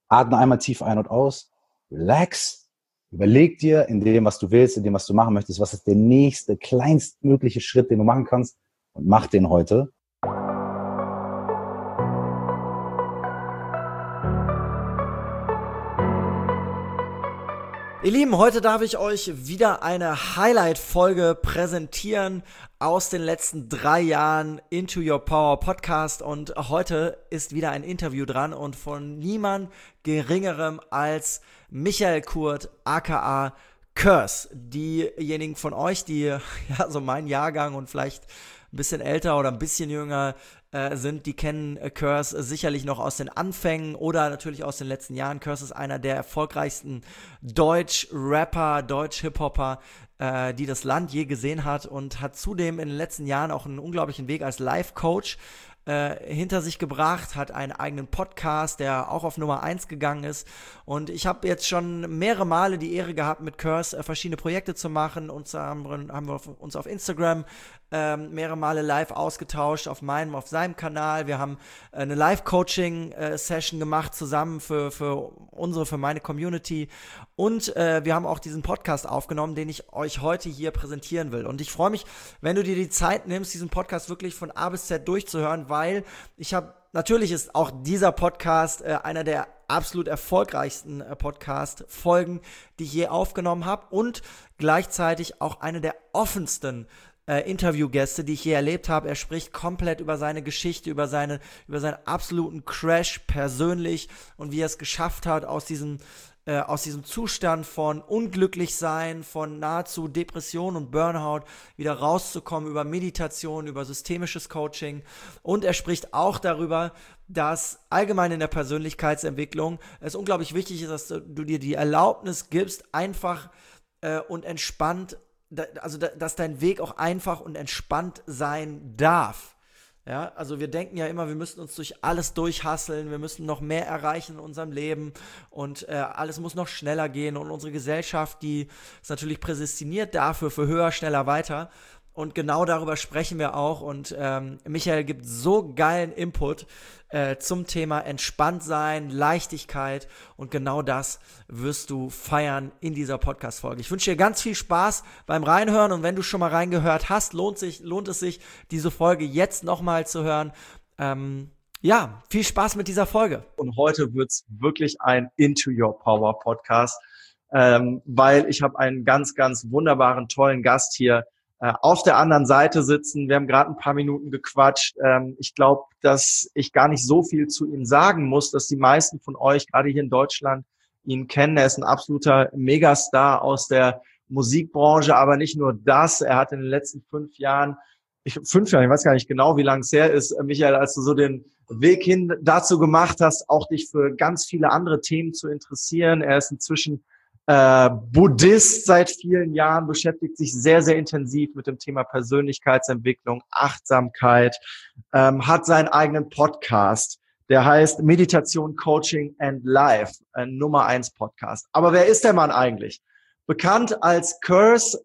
atme einmal tief ein und aus, relax, überleg dir in dem, was du willst, in dem, was du machen möchtest, was ist der nächste, kleinstmögliche Schritt, den du machen kannst und mach den heute. Ihr Lieben, heute darf ich euch wieder eine Highlight-Folge präsentieren aus den letzten 3 Jahren Into Your Power Podcast, und heute ist wieder ein Interview dran und von niemand Geringerem als Michael Kurt, aka Curse. Diejenigen von euch, die ja so mein Jahrgang und vielleicht ein bisschen älter oder ein bisschen jünger sind, die kennen Curse sicherlich noch aus den Anfängen oder natürlich aus den letzten Jahren. Curse ist einer der erfolgreichsten Deutsch-Rapper, Deutsch-Hip-Hopper, die das Land je gesehen hat, und hat zudem in den letzten Jahren auch einen unglaublichen Weg als Life-Coach hinter sich gebracht, hat einen eigenen Podcast, der auch auf Nummer 1 gegangen ist, und ich habe jetzt schon mehrere Male die Ehre gehabt, mit Curse verschiedene Projekte zu machen, und haben wir uns auf Instagram mehrere Male live ausgetauscht, auf seinem Kanal. Wir haben eine Live-Coaching-Session gemacht zusammen für meine Community, und wir haben auch diesen Podcast aufgenommen, den ich euch heute hier präsentieren will. Und ich freue mich, wenn du dir die Zeit nimmst, diesen Podcast wirklich von A bis Z durchzuhören, weil natürlich ist auch dieser Podcast einer der absolut erfolgreichsten Podcast-Folgen, die ich je aufgenommen habe, und gleichzeitig auch eine der offensten Interviewgäste, die ich je erlebt habe. Er spricht komplett über seine Geschichte, über seinen absoluten Crash persönlich und wie er es geschafft hat, aus diesem Zustand von Unglücklichsein, von nahezu Depression und Burnout wieder rauszukommen, über Meditation, über systemisches Coaching. Und er spricht auch darüber, dass allgemein in der Persönlichkeitsentwicklung es unglaublich wichtig ist, dass du dir die Erlaubnis gibst, einfach und entspannt, dass dein Weg auch einfach und entspannt sein darf. Ja, also wir denken ja immer, wir müssen uns durch alles durchhasseln, wir müssen noch mehr erreichen in unserem Leben, und alles muss noch schneller gehen, und unsere Gesellschaft, die ist natürlich prädestiniert dafür, für höher, schneller, weiter. Und genau darüber sprechen wir auch, und Michael gibt so geilen Input zum Thema entspannt sein, Leichtigkeit, und genau das wirst du feiern in dieser Podcast-Folge. Ich wünsche dir ganz viel Spaß beim Reinhören, und wenn du schon mal reingehört hast, lohnt es sich, diese Folge jetzt nochmal zu hören. Ja, viel Spaß mit dieser Folge. Und heute wird's wirklich ein Into Your Power Podcast, weil ich habe einen ganz, ganz wunderbaren, tollen Gast hier auf der anderen Seite sitzen. Wir haben gerade ein paar Minuten gequatscht. Ich glaube, dass ich gar nicht so viel zu ihm sagen muss, dass die meisten von euch, gerade hier in Deutschland, ihn kennen. Er ist ein absoluter Megastar aus der Musikbranche, aber nicht nur das. Er hat in den letzten 5 Jahren, ich weiß gar nicht genau, wie lange es her ist, Michael, als du so den Weg hin dazu gemacht hast, auch dich für ganz viele andere Themen zu interessieren. Er ist inzwischen Buddhist seit vielen Jahren, beschäftigt sich sehr, sehr intensiv mit dem Thema Persönlichkeitsentwicklung, Achtsamkeit, hat seinen eigenen Podcast, der heißt Meditation, Coaching and Life, ein Nummer 1 Podcast. Aber wer ist der Mann eigentlich? Bekannt als Curse,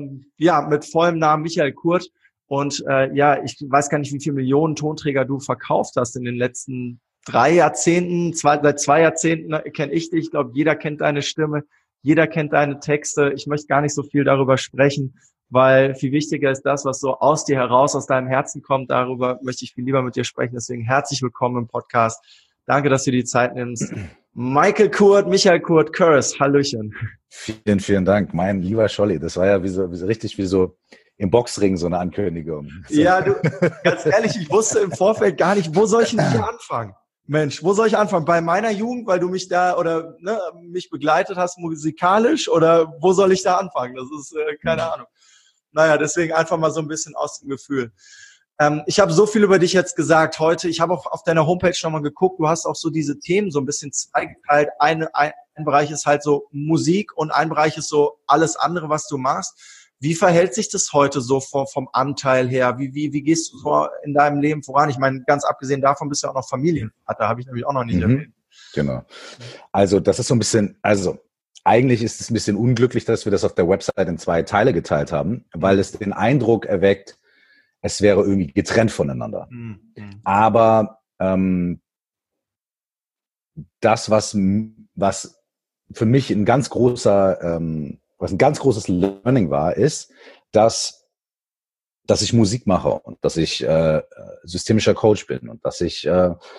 mit vollem Namen Michael Kurt. Und ich weiß gar nicht, wie viele Millionen Tonträger du verkauft hast in den letzten 3 Jahrzehnten. Seit 2 Jahrzehnten kenne ich dich. Ich glaube, jeder kennt deine Stimme. Jeder kennt deine Texte. Ich möchte gar nicht so viel darüber sprechen, weil viel wichtiger ist das, was so aus dir heraus, aus deinem Herzen kommt. Darüber möchte ich viel lieber mit dir sprechen. Deswegen herzlich willkommen im Podcast. Danke, dass du die Zeit nimmst. Michael Kurt, Curse, Hallöchen. Vielen, vielen Dank, mein lieber Scholli. Das war ja richtig wie so im Boxring so eine Ankündigung. So. Ja, du, ganz ehrlich, ich wusste im Vorfeld gar nicht, wo soll ich denn hier anfangen? Mensch, wo soll ich anfangen? Bei meiner Jugend, weil du mich da mich begleitet hast musikalisch, oder wo soll ich da anfangen? Das ist keine Ahnung. Naja, deswegen einfach mal so ein bisschen aus dem Gefühl. Ich habe so viel über dich jetzt gesagt heute. Ich habe auch auf deiner Homepage nochmal geguckt. Du hast auch so diese Themen so ein bisschen zweigeteilt. Ein Bereich ist halt so Musik und ein Bereich ist so alles andere, was du machst. Wie verhält sich das heute so vom Anteil her? Wie gehst du so in deinem Leben voran? Ich meine, ganz abgesehen davon bist du ja auch noch Familienvater, habe ich nämlich auch noch nicht erwähnt. Genau. Also das ist so ein bisschen, eigentlich ist es ein bisschen unglücklich, dass wir das auf der Website in 2 Teile geteilt haben, weil es den Eindruck erweckt, es wäre irgendwie getrennt voneinander. Aber das, was für mich ein ganz großes Learning war, ist, dass ich Musik mache und dass ich systemischer Coach bin und dass ich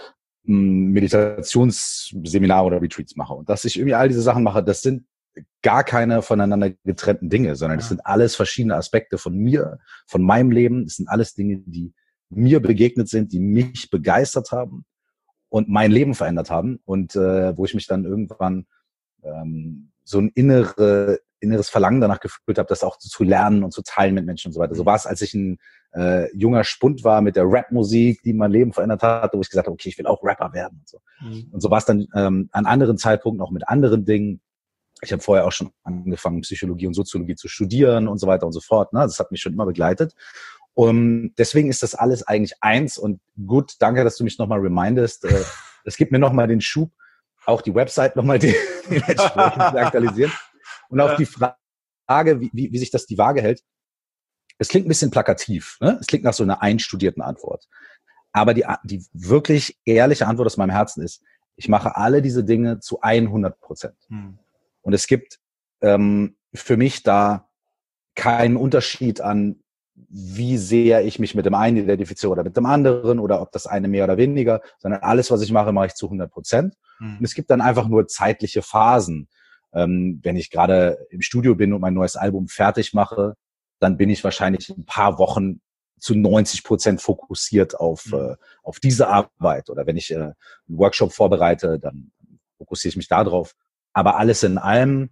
Meditationsseminare oder Retreats mache und dass ich irgendwie all diese Sachen mache. Das sind gar keine voneinander getrennten Dinge, sondern das sind alles verschiedene Aspekte von mir, von meinem Leben. Das sind alles Dinge, die mir begegnet sind, die mich begeistert haben und mein Leben verändert haben und wo ich mich dann irgendwann so ein inneres Verlangen danach gefühlt habe, das auch zu lernen und zu teilen mit Menschen und so weiter. So war es, als ich ein junger Spund war mit der Rap-Musik, die mein Leben verändert hat, wo ich gesagt habe, okay, ich will auch Rapper werden und so. Und so war es dann an anderen Zeitpunkten auch mit anderen Dingen. Ich habe vorher auch schon angefangen, Psychologie und Soziologie zu studieren und so weiter und so fort. Ne? Das hat mich schon immer begleitet. Und deswegen ist das alles eigentlich eins. Und gut, danke, dass du mich nochmal remindest. Das gibt mir nochmal den Schub, auch die Website nochmal dementsprechend zu aktualisieren. Und auf die Frage, wie sich das die Waage hält. Es klingt ein bisschen plakativ. Ne? Es klingt nach so einer einstudierten Antwort. Aber die wirklich ehrliche Antwort aus meinem Herzen ist, ich mache alle diese Dinge zu 100%. Und es gibt für mich da keinen Unterschied an, wie sehr ich mich mit dem einen identifiziere oder mit dem anderen oder ob das eine mehr oder weniger, sondern alles, was ich mache, mache ich zu 100%. Und es gibt dann einfach nur zeitliche Phasen. Wenn ich gerade im Studio bin und mein neues Album fertig mache, dann bin ich wahrscheinlich ein paar Wochen zu 90% fokussiert auf diese Arbeit. Oder wenn ich einen Workshop vorbereite, dann fokussiere ich mich da drauf. Aber alles in allem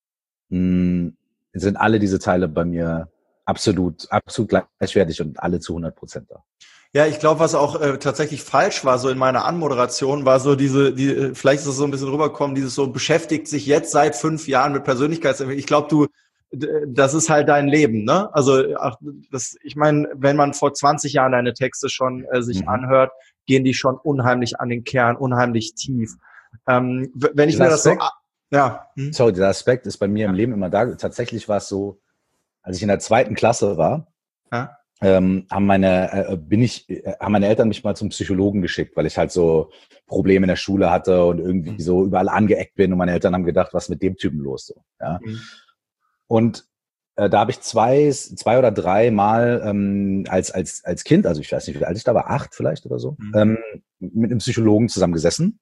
sind alle diese Teile bei mir absolut gleichwertig und alle zu 100% da. Ja, ich glaube, was auch tatsächlich falsch war, so in meiner Anmoderation, war so vielleicht ist es so ein bisschen rübergekommen, dieses so beschäftigt sich jetzt seit 5 Jahren mit Persönlichkeitsentwicklung. Ich glaube, das ist halt dein Leben, ne? Also ich meine, wenn man vor 20 Jahren deine Texte schon sich anhört, gehen die schon unheimlich an den Kern, unheimlich tief. Wenn ich mir das so, Sorry, dieser Aspekt ist bei mir im Leben immer da. Tatsächlich war es so, als ich in der 2. Klasse war, haben meine Eltern mich mal zum Psychologen geschickt, weil ich halt so Probleme in der Schule hatte und irgendwie so überall angeeckt bin und meine Eltern haben gedacht, was ist mit dem Typen los? So, ja. Und da habe ich zwei oder drei Mal als Kind, also ich weiß nicht, wie alt ich da war, 8 vielleicht oder so, mit einem Psychologen zusammengesessen.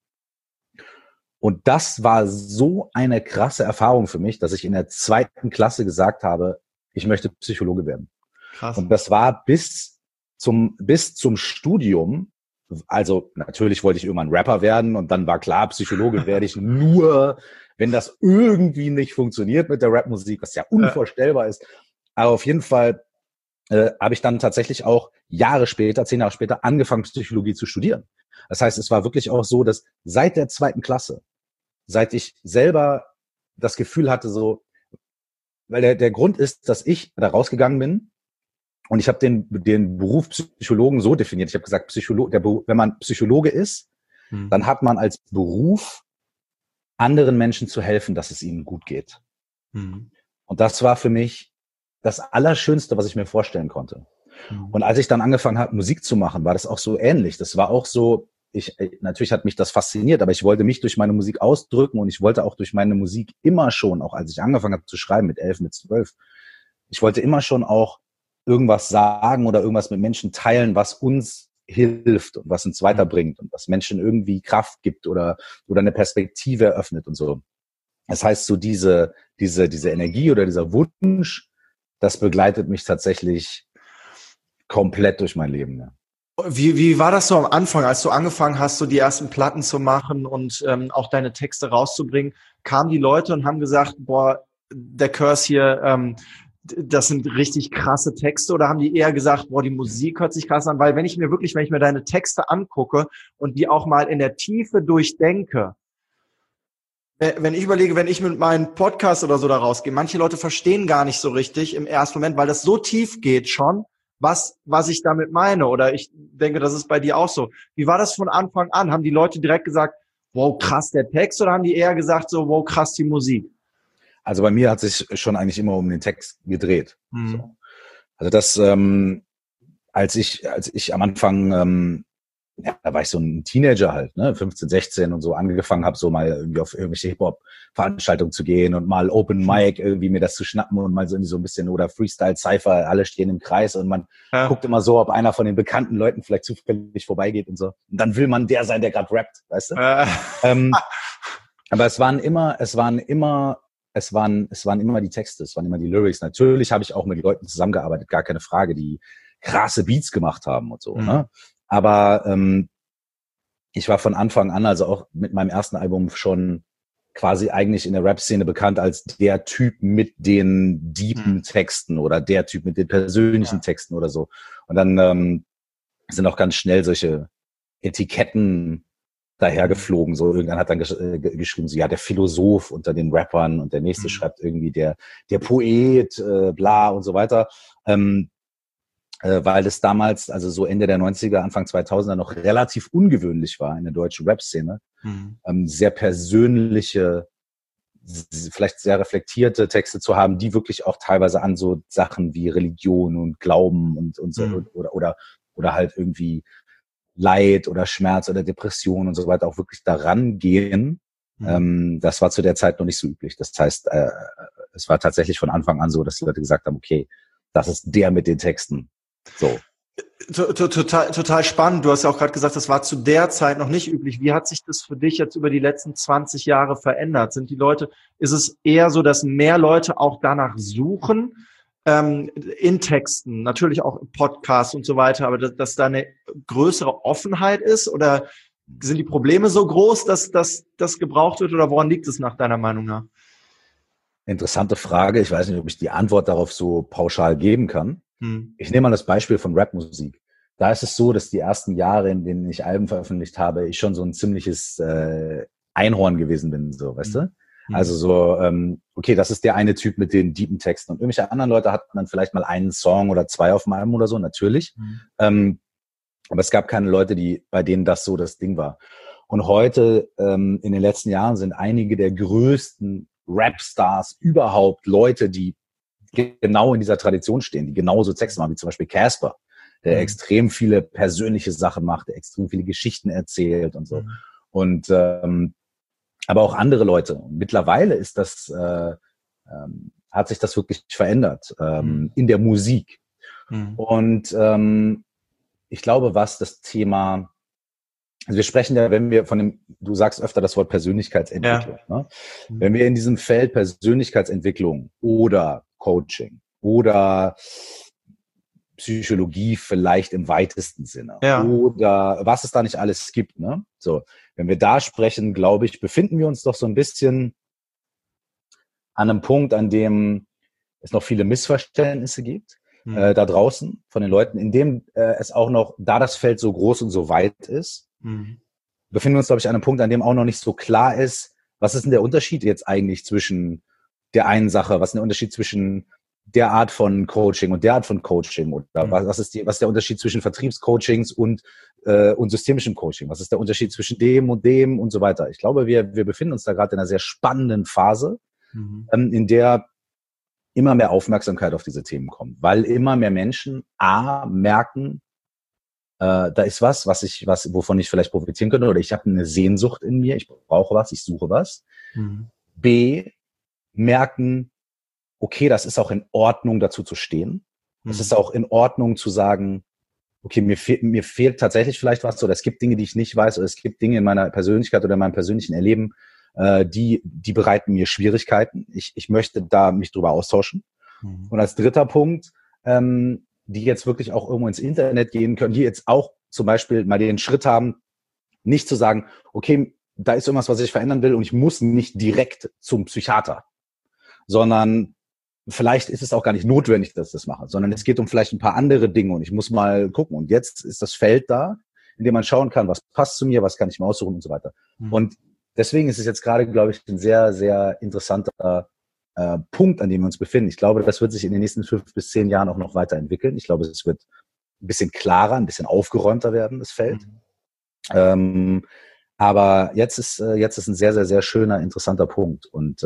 Und das war so eine krasse Erfahrung für mich, dass ich in der 2. Klasse gesagt habe, ich möchte Psychologe werden. Krass. Und das war bis zum Studium. Also natürlich wollte ich irgendwann Rapper werden und dann war klar, Psychologe werde ich nur, wenn das irgendwie nicht funktioniert mit der Rapmusik, was ja unvorstellbar ist. Aber auf jeden Fall habe ich dann tatsächlich auch 10 Jahre später angefangen, Psychologie zu studieren. Das heißt, es war wirklich auch so, dass seit der 2. Klasse, seit ich selber das Gefühl hatte, so, weil der Grund ist, dass ich da rausgegangen bin und ich habe den Beruf Psychologen so definiert. Ich habe gesagt, wenn man Psychologe ist, dann hat man als Beruf, anderen Menschen zu helfen, dass es ihnen gut geht. Und das war für mich das Allerschönste, was ich mir vorstellen konnte. Und als ich dann angefangen habe, Musik zu machen, war das auch so ähnlich. Das war auch so, natürlich hat mich das fasziniert, aber ich wollte mich durch meine Musik ausdrücken und ich wollte auch durch meine Musik immer schon, auch als ich angefangen habe zu schreiben mit 11, mit 12, ich wollte immer schon auch irgendwas sagen oder irgendwas mit Menschen teilen, was uns hilft und was uns weiterbringt und was Menschen irgendwie Kraft gibt oder eine Perspektive eröffnet und so. Das heißt, so diese Energie oder dieser Wunsch, das begleitet mich tatsächlich komplett durch mein Leben. Ja. Wie war das so am Anfang, als du angefangen hast, so die ersten Platten zu machen und auch deine Texte rauszubringen? Kamen die Leute und haben gesagt, boah, der Curse hier, das sind richtig krasse Texte, oder haben die eher gesagt, boah, die Musik hört sich krass an? Weil wenn ich mir deine Texte angucke und die auch mal in der Tiefe durchdenke, wenn ich überlege, wenn ich mit meinem Podcast oder so da rausgehe, manche Leute verstehen gar nicht so richtig im ersten Moment, weil das so tief geht schon, was ich damit meine. Oder ich denke, das ist bei dir auch so. Wie war das von Anfang an? Haben die Leute direkt gesagt, wow, krass der Text, oder haben die eher gesagt so, wow, krass die Musik? Also bei mir hat sich schon eigentlich immer um den Text gedreht. So. Also das, als ich am Anfang ja, da war ich so ein Teenager halt, ne, 15, 16 und so angefangen habe, so mal irgendwie auf irgendwelche Hip-Hop-Veranstaltungen zu gehen und mal Open Mic irgendwie mir das zu schnappen und mal so irgendwie so ein bisschen oder Freestyle, Cypher, alle stehen im Kreis und man guckt immer so, ob einer von den bekannten Leuten vielleicht zufällig vorbeigeht und so. Und dann will man der sein, der gerade rappt, weißt du? Aber es waren immer die Texte, es waren immer die Lyrics. Natürlich habe ich auch mit Leuten zusammengearbeitet, gar keine Frage, die krasse Beats gemacht haben und so, ne? Aber ich war von Anfang an, also auch mit meinem ersten Album schon quasi eigentlich in der Rap-Szene bekannt als der Typ mit den deepen Texten oder der Typ mit den persönlichen Texten oder so. Und dann sind auch ganz schnell solche Etiketten dahergeflogen. So irgendwann hat dann geschrieben, so ja, der Philosoph unter den Rappern und der nächste schreibt irgendwie der Poet, bla und so weiter. Weil das damals, also so Ende der 90er, Anfang 2000er noch relativ ungewöhnlich war in der deutschen Rap-Szene, sehr persönliche, vielleicht sehr reflektierte Texte zu haben, die wirklich auch teilweise an so Sachen wie Religion und Glauben und so oder halt irgendwie Leid oder Schmerz oder Depression und so weiter auch wirklich daran gehen. Das war zu der Zeit noch nicht so üblich. Das heißt, es war tatsächlich von Anfang an so, dass die Leute gesagt haben, okay, das ist der mit den Texten. So. Total spannend. Du hast ja auch gerade gesagt, das war zu der Zeit noch nicht üblich. Wie hat sich das für dich jetzt über die letzten 20 Jahre verändert? Ist es eher so, dass mehr Leute auch danach suchen, in Texten, natürlich auch im Podcast und so weiter, aber dass da eine größere Offenheit ist? Oder sind die Probleme so groß, dass das gebraucht wird? Oder woran liegt es nach deiner Meinung nach? Interessante Frage. Ich weiß nicht, ob ich die Antwort darauf so pauschal geben kann. Ich nehme mal das Beispiel von Rapmusik. Da ist es so, dass die ersten Jahre, in denen ich Alben veröffentlicht habe, ich schon so ein ziemliches Einhorn gewesen bin, so, weißt du? Also so, okay, das ist der eine Typ mit den deepen Texten. Und irgendwelche anderen Leute hatten dann vielleicht mal einen Song oder zwei auf dem Album oder so, natürlich. Aber es gab keine Leute, bei denen das so das Ding war. Und heute, in den letzten Jahren, sind einige der größten Rap-Stars überhaupt Leute, die genau in dieser Tradition stehen, die genauso Texte machen, wie zum Beispiel Casper, der extrem viele persönliche Sachen macht, der extrem viele Geschichten erzählt und so. Und aber auch andere Leute. Mittlerweile ist das, hat sich das wirklich verändert in der Musik. Und ich glaube, was das Thema, also wir sprechen ja, wenn wir du sagst öfter das Wort Persönlichkeitsentwicklung, ne? Wenn wir in diesem Feld Persönlichkeitsentwicklung oder Coaching oder Psychologie vielleicht im weitesten Sinne oder was es da nicht alles gibt, ne? So, wenn wir da sprechen, glaube ich, befinden wir uns doch so ein bisschen an einem Punkt, an dem es noch viele Missverständnisse gibt da draußen von den Leuten, in dem es auch noch, da das Feld so groß und so weit ist, befinden wir uns, glaube ich, an einem Punkt, an dem auch noch nicht so klar ist, was ist denn der Unterschied jetzt eigentlich zwischen der einen Sache, was ist der Unterschied zwischen der Art von Coaching und der Art von Coaching oder was ist der Unterschied zwischen Vertriebscoachings und systemischem Coaching? Was ist der Unterschied zwischen dem und so weiter? Ich glaube, wir befinden uns da gerade in einer sehr spannenden Phase, in der immer mehr Aufmerksamkeit auf diese Themen kommt, weil immer mehr Menschen merken, da ist wovon ich vielleicht profitieren könnte oder ich habe eine Sehnsucht in mir, ich brauche was, ich suche was. B, merken, okay, das ist auch in Ordnung, dazu zu stehen. Es ist auch in Ordnung zu sagen, okay, mir fehlt tatsächlich vielleicht was oder es gibt Dinge, die ich nicht weiß oder es gibt Dinge in meiner Persönlichkeit oder in meinem persönlichen Erleben, die bereiten mir Schwierigkeiten. Ich möchte da mich drüber austauschen. Und als dritter Punkt, die jetzt wirklich auch irgendwo ins Internet gehen können, die jetzt auch zum Beispiel mal den Schritt haben, nicht zu sagen, okay, da ist irgendwas, was ich verändern will und ich muss nicht direkt zum Psychiater, sondern vielleicht ist es auch gar nicht notwendig, dass ich das mache, sondern es geht um vielleicht ein paar andere Dinge und ich muss mal gucken. Und jetzt ist das Feld da, in dem man schauen kann, was passt zu mir, was kann ich mir aussuchen und so weiter. Und deswegen ist es jetzt gerade, glaube ich, ein sehr, sehr interessanter Punkt, an dem wir uns befinden. Ich glaube, das wird sich in den nächsten 5 bis 10 Jahren auch noch weiterentwickeln. Ich glaube, es wird ein bisschen klarer, ein bisschen aufgeräumter werden, das Feld. Aber jetzt ist ein sehr, sehr, sehr schöner, interessanter Punkt. Und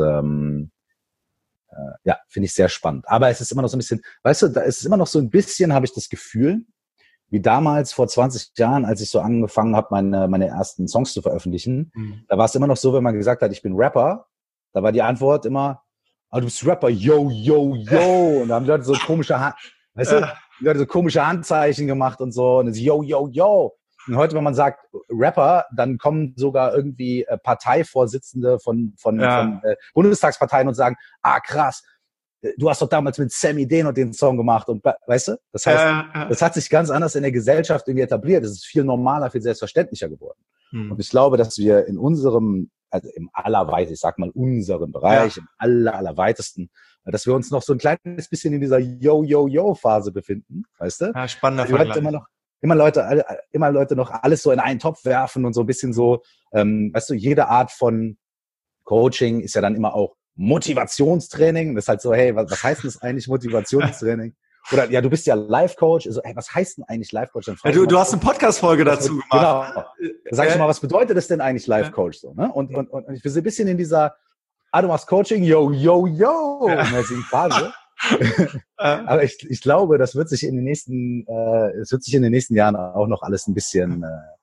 finde ich sehr spannend. Aber es ist immer noch so ein bisschen, weißt du, da ist es immer noch so ein bisschen, habe ich das Gefühl, wie damals vor 20 Jahren, als ich so angefangen habe, meine ersten Songs zu veröffentlichen. Da war es immer noch so, wenn man gesagt hat, ich bin Rapper, da war die Antwort immer, du bist Rapper, yo, yo, yo. Und da haben die Leute so komische Handzeichen gemacht und so. Und dann yo, yo, yo. Und heute, wenn man sagt Rapper, dann kommen sogar irgendwie Parteivorsitzende von Bundestagsparteien und sagen, krass, du hast doch damals mit Sammy den Song gemacht. Und weißt du, das heißt, das hat sich ganz anders in der Gesellschaft irgendwie etabliert. Es ist viel normaler, viel selbstverständlicher geworden. Und ich glaube, dass wir in unserem, also im allerweitesten, ich sag mal unseren Bereich, im allerweitesten, dass wir uns noch so ein kleines bisschen in dieser Yo-Yo-Yo-Phase befinden, weißt du? Ja, spannender Vergleich. Immer Leute noch alles so in einen Topf werfen und so ein bisschen so, weißt du, jede Art von Coaching ist ja dann immer auch Motivationstraining. Das ist halt so, hey, was heißt denn das eigentlich Motivationstraining? Oder ja, du bist ja Life-Coach. Also, hey, was heißt denn eigentlich Life-Coach? Du hast eine Podcast-Folge dazu gemacht. Genau. Sag ich mal, was bedeutet das denn eigentlich Life-Coach? So, ne? Und ich bin so ein bisschen in dieser, du machst Coaching, yo, yo, yo, mäßigen Phase. Aber ich glaube, das wird sich in den nächsten Jahren auch noch alles ein bisschen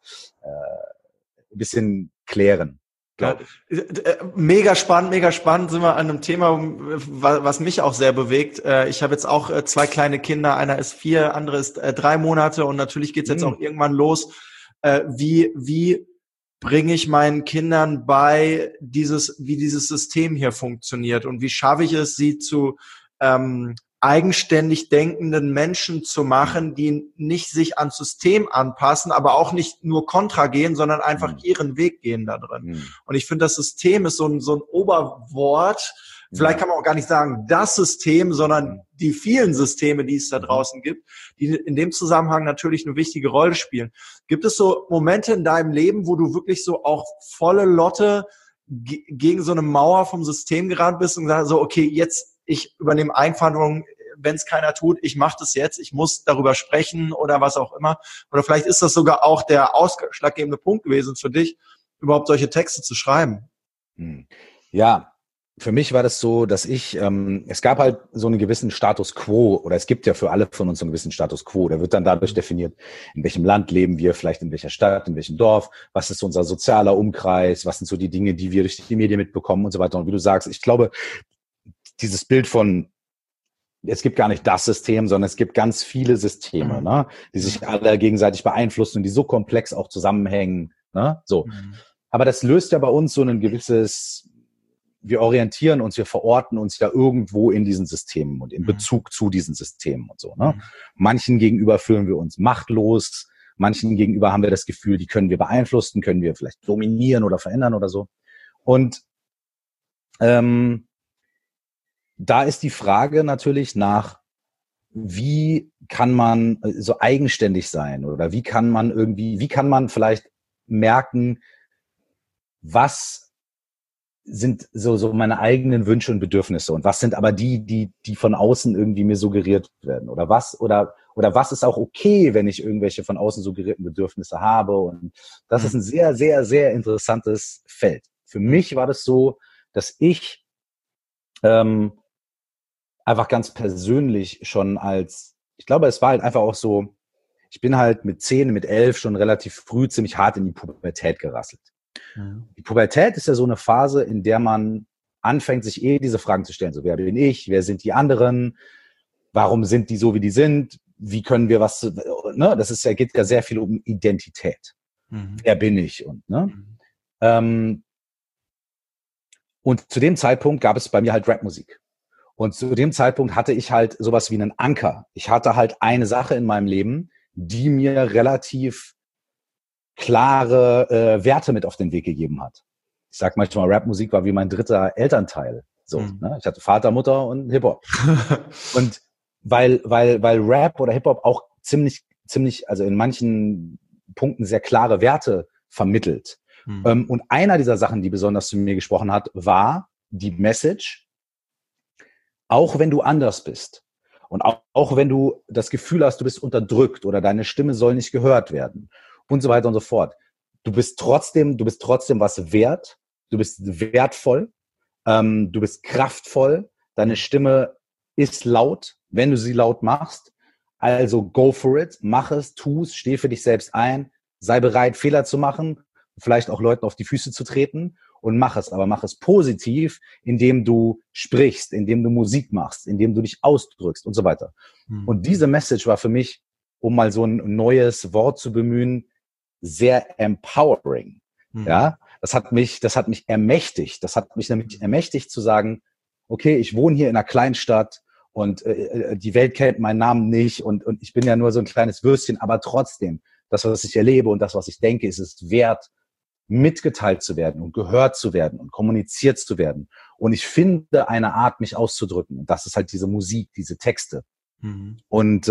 klären. Ja, mega spannend, sind wir an einem Thema, was mich auch sehr bewegt. Ich habe jetzt auch 2 kleine Kinder, einer ist 4, andere ist 3 Monate und natürlich geht's jetzt auch irgendwann los. Wie bringe ich meinen Kindern bei, wie dieses System hier funktioniert und wie schaffe ich es, sie zu eigenständig denkenden Menschen zu machen, die nicht sich ans System anpassen, aber auch nicht nur kontra gehen, sondern einfach ihren Weg gehen da drin. Und ich finde, das System ist so ein Oberwort. Vielleicht kann man auch gar nicht sagen, das System, sondern die vielen Systeme, die es da draußen gibt, die in dem Zusammenhang natürlich eine wichtige Rolle spielen. Gibt es so Momente in deinem Leben, wo du wirklich so auch volle Lotte gegen so eine Mauer vom System gerannt bist und sagst so, okay, jetzt ich übernehme Eigenverantwortung, wenn es keiner tut, ich mache das jetzt, ich muss darüber sprechen oder was auch immer. Oder vielleicht ist das sogar auch der ausschlaggebende Punkt gewesen für dich, überhaupt solche Texte zu schreiben. Ja, für mich war das so, dass es gab halt so einen gewissen Status Quo, oder es gibt ja für alle von uns so einen gewissen Status Quo. Der wird dann dadurch definiert, in welchem Land leben wir, vielleicht in welcher Stadt, in welchem Dorf, was ist unser sozialer Umkreis, was sind so die Dinge, die wir durch die Medien mitbekommen und so weiter. Und wie du sagst, ich glaube, dieses Bild von, es gibt gar nicht das System, sondern es gibt ganz viele Systeme, ne, die sich alle gegenseitig beeinflussen und die so komplex auch zusammenhängen. Ne? So. Aber das löst ja bei uns so ein gewisses, wir orientieren uns, wir verorten uns ja irgendwo in diesen Systemen und in Bezug zu diesen Systemen und so. Ne? Manchen gegenüber fühlen wir uns machtlos, manchen gegenüber haben wir das Gefühl, die können wir beeinflussen, können wir vielleicht dominieren oder verändern oder so. Und da ist die Frage natürlich nach, wie kann man so eigenständig sein oder wie kann man vielleicht merken, was sind so meine eigenen Wünsche und Bedürfnisse und was sind aber die von außen irgendwie mir suggeriert werden oder was ist auch okay, wenn ich irgendwelche von außen suggerierten Bedürfnisse habe, und das ist ein sehr, sehr, sehr interessantes Feld. Für mich war das so, dass ich einfach ganz persönlich schon ich glaube, es war halt einfach auch so, ich bin halt mit 10, mit 11 schon relativ früh ziemlich hart in die Pubertät gerasselt. Die Pubertät ist ja so eine Phase, in der man anfängt, sich diese Fragen zu stellen. So, wer bin ich? Wer sind die anderen? Warum sind die so, wie die sind? Wie können wir ne? Geht ja sehr viel um Identität. Wer bin ich? Und zu dem Zeitpunkt gab es bei mir halt Rapmusik. Und zu dem Zeitpunkt hatte ich halt sowas wie einen Anker. Ich hatte halt eine Sache in meinem Leben, die mir relativ klare Werte mit auf den Weg gegeben hat. Ich sag manchmal, Rapmusik war wie mein dritter Elternteil. So, ne? Ich hatte Vater, Mutter und Hip-Hop. Und weil Rap oder Hip-Hop auch ziemlich, also in manchen Punkten sehr klare Werte vermittelt. Und einer dieser Sachen, die besonders zu mir gesprochen hat, war die Message, auch wenn du anders bist und auch wenn du das Gefühl hast, du bist unterdrückt oder deine Stimme soll nicht gehört werden und so weiter und so fort. Du bist trotzdem was wert, du bist wertvoll, du bist kraftvoll, deine Stimme ist laut, wenn du sie laut machst, Also go for it, mach es, tu es, steh für dich selbst ein, sei bereit, Fehler zu machen, vielleicht auch Leuten auf die Füße zu treten und mach es. Aber mach es positiv, indem du sprichst, indem du Musik machst, indem du dich ausdrückst und so weiter. Und diese Message war für mich, um mal so ein neues Wort zu bemühen, sehr empowering. Ja, das hat mich ermächtigt. Das hat mich nämlich ermächtigt zu sagen, okay, ich wohne hier in einer Kleinstadt und die Welt kennt meinen Namen nicht und ich bin ja nur so ein kleines Würstchen, aber trotzdem, das, was ich erlebe und das, was ich denke, ist es wert, mitgeteilt zu werden und gehört zu werden und kommuniziert zu werden. Und ich finde eine Art, mich auszudrücken. Und das ist halt diese Musik, diese Texte. Und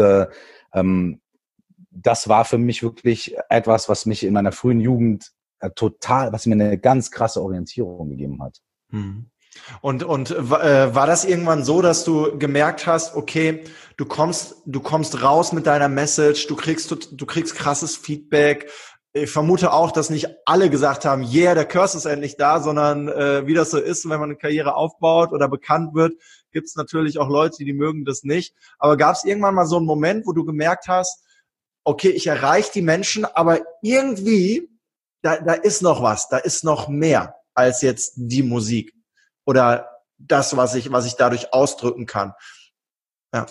das war für mich wirklich etwas, was mich in meiner frühen Jugend was mir eine ganz krasse Orientierung gegeben hat. Und war das irgendwann so, dass du gemerkt hast, okay, du kommst raus mit deiner Message, du kriegst krasses Feedback. Ich vermute auch, dass nicht alle gesagt haben, yeah, der Curse ist endlich da, sondern wie das so ist, wenn man eine Karriere aufbaut oder bekannt wird, gibt es natürlich auch Leute, die mögen das nicht. Aber gab es irgendwann mal so einen Moment, wo du gemerkt hast, okay, ich erreiche die Menschen, aber irgendwie, da ist noch was, da ist noch mehr als jetzt die Musik oder das, was ich dadurch ausdrücken kann. Ja.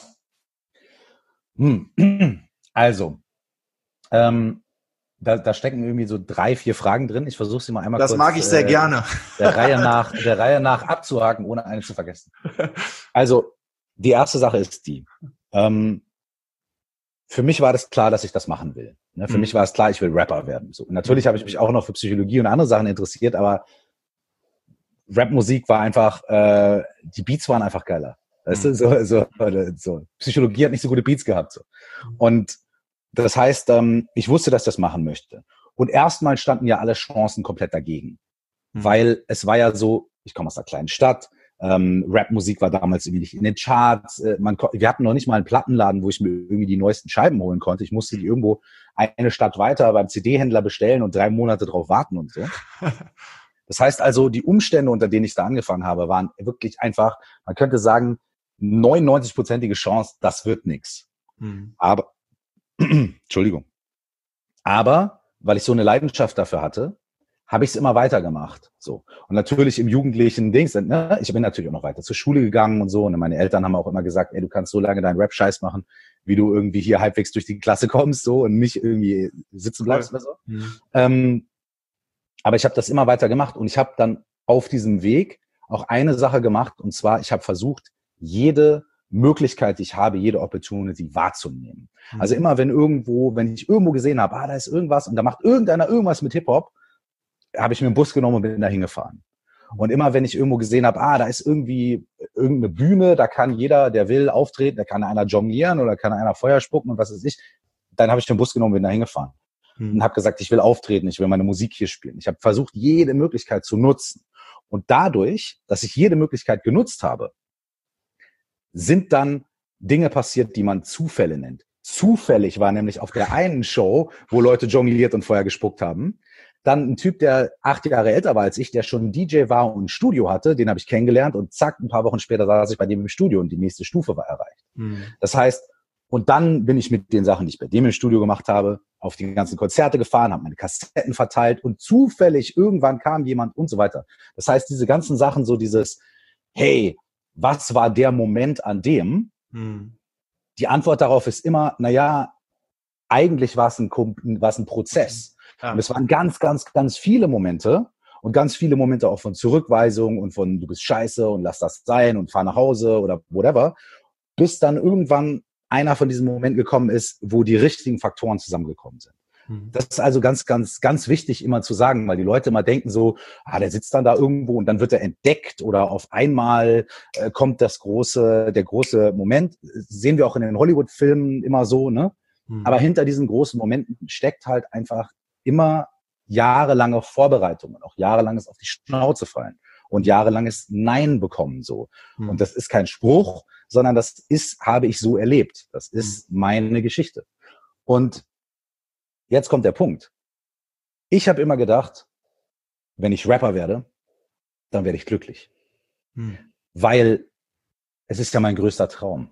Also, da stecken irgendwie so 3, 4 Fragen drin. Ich versuche sie mal einmal kurz. Das mag ich sehr gerne. Der Reihe nach abzuhaken, ohne eine zu vergessen. Also, die erste Sache ist die. Für mich war das klar, dass ich das machen will. Ne? Für mich war es klar, ich will Rapper werden. So. Und natürlich habe ich mich auch noch für Psychologie und andere Sachen interessiert, aber Rapmusik war einfach, die Beats waren einfach geiler. Weißt du, so. Psychologie hat nicht so gute Beats gehabt. So. Und das heißt, ich wusste, dass ich das machen möchte. Und erstmal standen ja alle Chancen komplett dagegen. Weil es war ja so, ich komme aus einer kleinen Stadt, Rapmusik war damals irgendwie nicht in den Charts. Wir hatten noch nicht mal einen Plattenladen, wo ich mir irgendwie die neuesten Scheiben holen konnte. Ich musste die irgendwo eine Stadt weiter beim CD-Händler bestellen und 3 Monate drauf warten und so. Das heißt also, die Umstände, unter denen ich da angefangen habe, waren wirklich einfach, man könnte sagen, 99%ige Chance, das wird nix. Aber, Entschuldigung. Aber, weil ich so eine Leidenschaft dafür hatte, habe ich es immer weitergemacht. So. Und natürlich im jugendlichen Dings, ne, ich bin natürlich auch noch weiter zur Schule gegangen und so. Und meine Eltern haben auch immer gesagt, ey, du kannst so lange deinen Rap-Scheiß machen, wie du irgendwie hier halbwegs durch die Klasse kommst, so, und nicht irgendwie sitzen bleibst oder so. Aber ich habe das immer weiter gemacht und ich habe dann auf diesem Weg auch eine Sache gemacht, und zwar, ich habe versucht, jede Möglichkeit, die ich habe, jede Opportunity wahrzunehmen. Also immer, wenn ich irgendwo gesehen habe, da ist irgendwas und da macht irgendeiner irgendwas mit Hip-Hop, habe ich mir einen Bus genommen und bin da hingefahren. Und immer, wenn ich irgendwo gesehen habe, da ist irgendwie irgendeine Bühne, da kann jeder, der will, auftreten, da kann einer jonglieren oder kann einer Feuer spucken und was weiß ich, dann habe ich den Bus genommen und bin da hingefahren. Und habe gesagt, ich will auftreten, ich will meine Musik hier spielen. Ich habe versucht, jede Möglichkeit zu nutzen. Und dadurch, dass ich jede Möglichkeit genutzt habe, sind dann Dinge passiert, die man Zufälle nennt. Zufällig war nämlich auf der einen Show, wo Leute jongliert und Feuer gespuckt haben, dann ein Typ, der 8 Jahre älter war als ich, der schon DJ war und ein Studio hatte, den habe ich kennengelernt und zack, ein paar Wochen später saß ich bei dem im Studio und die nächste Stufe war erreicht. Das heißt, und dann bin ich mit den Sachen, die ich bei dem im Studio gemacht habe, auf die ganzen Konzerte gefahren, habe meine Kassetten verteilt und zufällig irgendwann kam jemand und so weiter. Das heißt, diese ganzen Sachen, so dieses, hey, was war der Moment an dem? Die Antwort darauf ist immer, eigentlich war es ein Prozess. Ja. Und es waren ganz, ganz, ganz viele Momente und ganz viele Momente auch von Zurückweisung und von du bist scheiße und lass das sein und fahr nach Hause oder whatever, bis dann irgendwann einer von diesen Momenten gekommen ist, wo die richtigen Faktoren zusammengekommen sind. Das ist also ganz, ganz, ganz wichtig immer zu sagen, weil die Leute immer denken so, der sitzt dann da irgendwo und dann wird er entdeckt oder auf einmal kommt der große Moment. Das sehen wir auch in den Hollywood-Filmen immer so, ne? Aber hinter diesen großen Momenten steckt halt einfach immer jahrelange Vorbereitung und auch jahrelanges auf die Schnauze fallen und jahrelanges Nein bekommen so. Und das ist kein Spruch, sondern habe ich so erlebt. Das ist meine Geschichte. Und jetzt kommt der Punkt. Ich habe immer gedacht, wenn ich Rapper werde, dann werde ich glücklich. Weil es ist ja mein größter Traum.